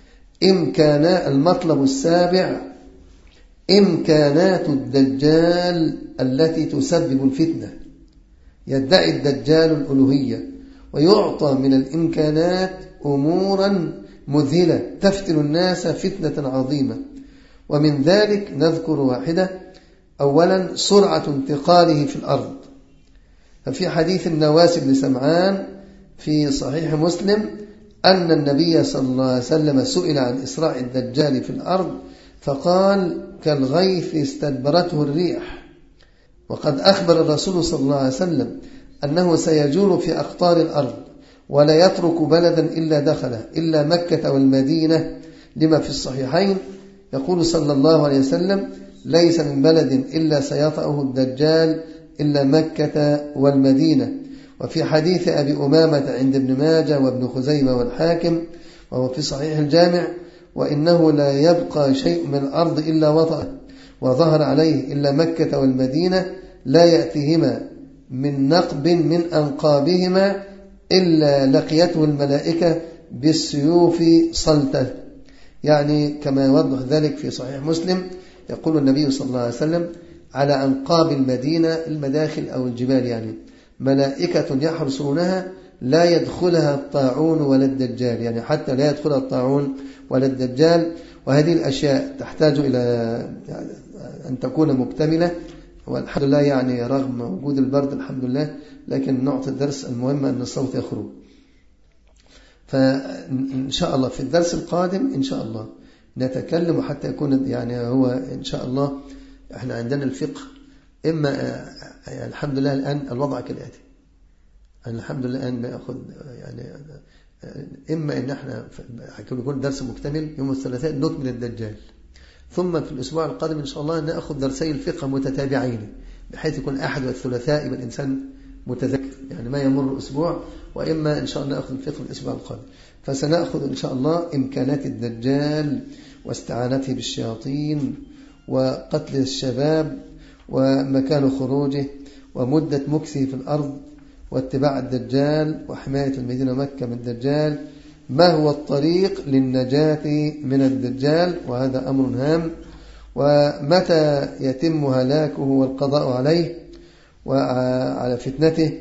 المطلب السابع إمكانات الدجال التي تسبب الفتنة. يدعي الدجال الألوهية ويعطى من الإمكانات أمورا مذهلة تفتن الناس فتنة عظيمة، ومن ذلك نذكر واحدة. أولا سرعة انتقاله في الأرض، ففي حديث النواس بن سمعان في صحيح مسلم أن النبي صلى الله عليه وسلم سئل عن إسراع الدجال في الأرض فقال كالغيث استدبرته الريح. وقد أخبر الرسول صلى الله عليه وسلم أنه سيجول في أقطار الأرض ولا يترك بلدا إلا دخله إلا مكة والمدينة، لما في الصحيحين يقول صلى الله عليه وسلم ليس من بلد إلا سيطأه الدجال إلا مكة والمدينة. وفي حديث أبي أمامة عند ابن ماجه وابن خزيمة والحاكم وهو في صحيح الجامع وإنه لا يبقى شيء من الأرض إلا وطأه وظهر عليه إلا مكة والمدينة لا يأتيهما من نقب من أنقابهما إلا لقيته الملائكة بالسيوف صلته. يعني كما يوضح ذلك في صحيح مسلم يقول النبي صلى الله عليه وسلم على أنقاب المدينة المداخل أو الجبال يعني ملائكة يحرسونها لا يدخلها الطاعون ولا الدجال، يعني حتى لا يدخلها الطاعون ولا الدجال. وهذه الأشياء تحتاج إلى أن تكون مكتملة، والحمد لله يعني رغم وجود البرد الحمد لله، لكن نعطي الدرس المهم أن الصوت يخرج. فإن شاء الله في الدرس القادم إن شاء الله نتكلم حتى يكون يعني هو إن شاء الله احنا عندنا الفقه إما يعني الحمد لله الآن الوضع كالآتي. الحمد لله الآن نأخذ يعني إما إن احنا يكون درس مكتمل يوم الثلاثاء نكمل الدجال، ثم في الأسبوع القادم إن شاء الله نأخذ درسي الفقه متتابعين بحيث يكون أحد والثلاثاء يبقى الإنسان متذكر يعني ما يمر أسبوع، وإما إن شاء الله نأخذ الفقه الأسبوع القادم. فسنأخذ إن شاء الله إمكانات الدجال واستعانته بالشياطين وقتل الشباب ومكان خروجه ومدة مكثه في الأرض واتباع الدجال وحماية المدينة مكة من الدجال، ما هو الطريق للنجاة من الدجال، وهذا أمر هام، ومتى يتم هلاكه والقضاء عليه وعلى فتنته،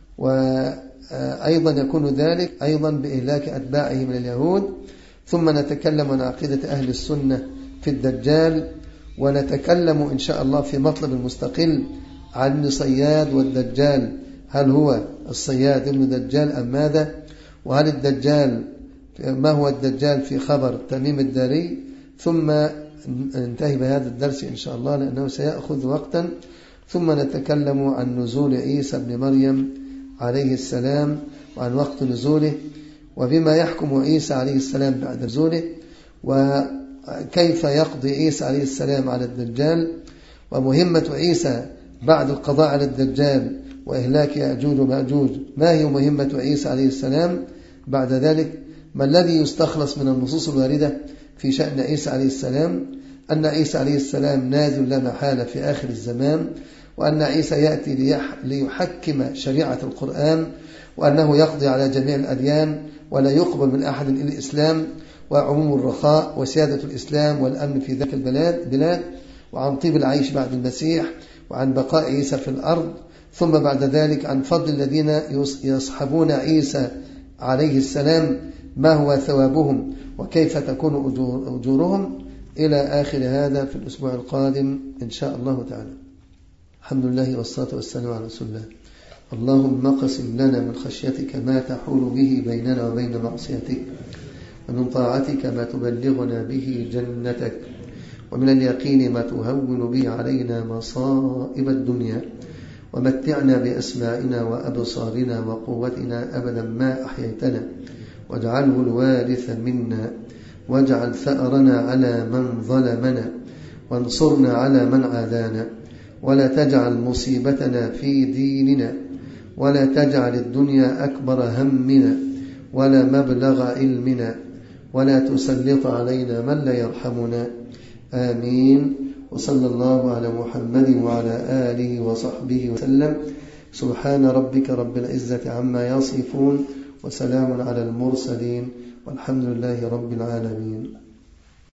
وأيضا يكون ذلك أيضا بإهلاك أتباعه من اليهود. ثم نتكلم عن عقيدة أهل السنة في الدجال، ونتكلم إن شاء الله في مطلب المستقل عن الصياد والدجال، هل هو الصياد ابن دجال أم ماذا، وهل الدجال ما هو الدجال في خبر تميم الداري. ثم ننتهي بهذا الدرس إن شاء الله لأنه سيأخذ وقتا. ثم نتكلم عن نزول عيسى بن مريم عليه السلام وعن وقت نزوله وبما يحكم عيسى عليه السلام بعد نزوله، وكيف يقضي عيسى عليه السلام على الدجال، ومهمة عيسى بعد القضاء على الدجال وإهلاك يأجوج ومأجوج، ما هي مهمة عيسى عليه السلام بعد ذلك، ما الذي يستخلص من النصوص الواردة في شأن عيسى عليه السلام، أن عيسى عليه السلام نازل لا محالة في آخر الزمان، وأن عيسى يأتي ليحكم شريعة القرآن، وأنه يقضي على جميع الأديان ولا يقبل من أحد إلا الإسلام، وعموم الرخاء وسيادة الإسلام والأمن في ذاك البلاد، وعن طيب العيش بعد المسيح، وعن بقاء عيسى في الأرض، ثم بعد ذلك عن فضل الذين يصحبون عيسى عليه السلام، ما هو ثوابهم وكيف تكون أجورهم، إلى آخر هذا في الأسبوع القادم إن شاء الله تعالى. الحمد لله والصلاة والسلام على رسول الله. اللهم اقسم لنا من خشيتك ما تحول به بيننا وبين معصيتك، ومن طاعتك ما تبلغنا به جنتك، ومن اليقين ما تهون به علينا مصائب الدنيا، ومتعنا بأسماعنا وأبصارنا وقوتنا أبدا ما أحييتنا، واجعله الوارث منا، واجعل ثأرنا على من ظلمنا، وانصرنا على من عادانا، ولا تجعل مصيبتنا في ديننا، ولا تجعل الدنيا أكبر همنا ولا مبلغ علمنا، ولا تسلط علينا من لا يرحمنا. آمين. وصلى الله على محمد وعلى آله وصحبه وسلم. سبحان ربك رب العزة عما يصفون، وسلام على المرسلين، والحمد لله رب العالمين.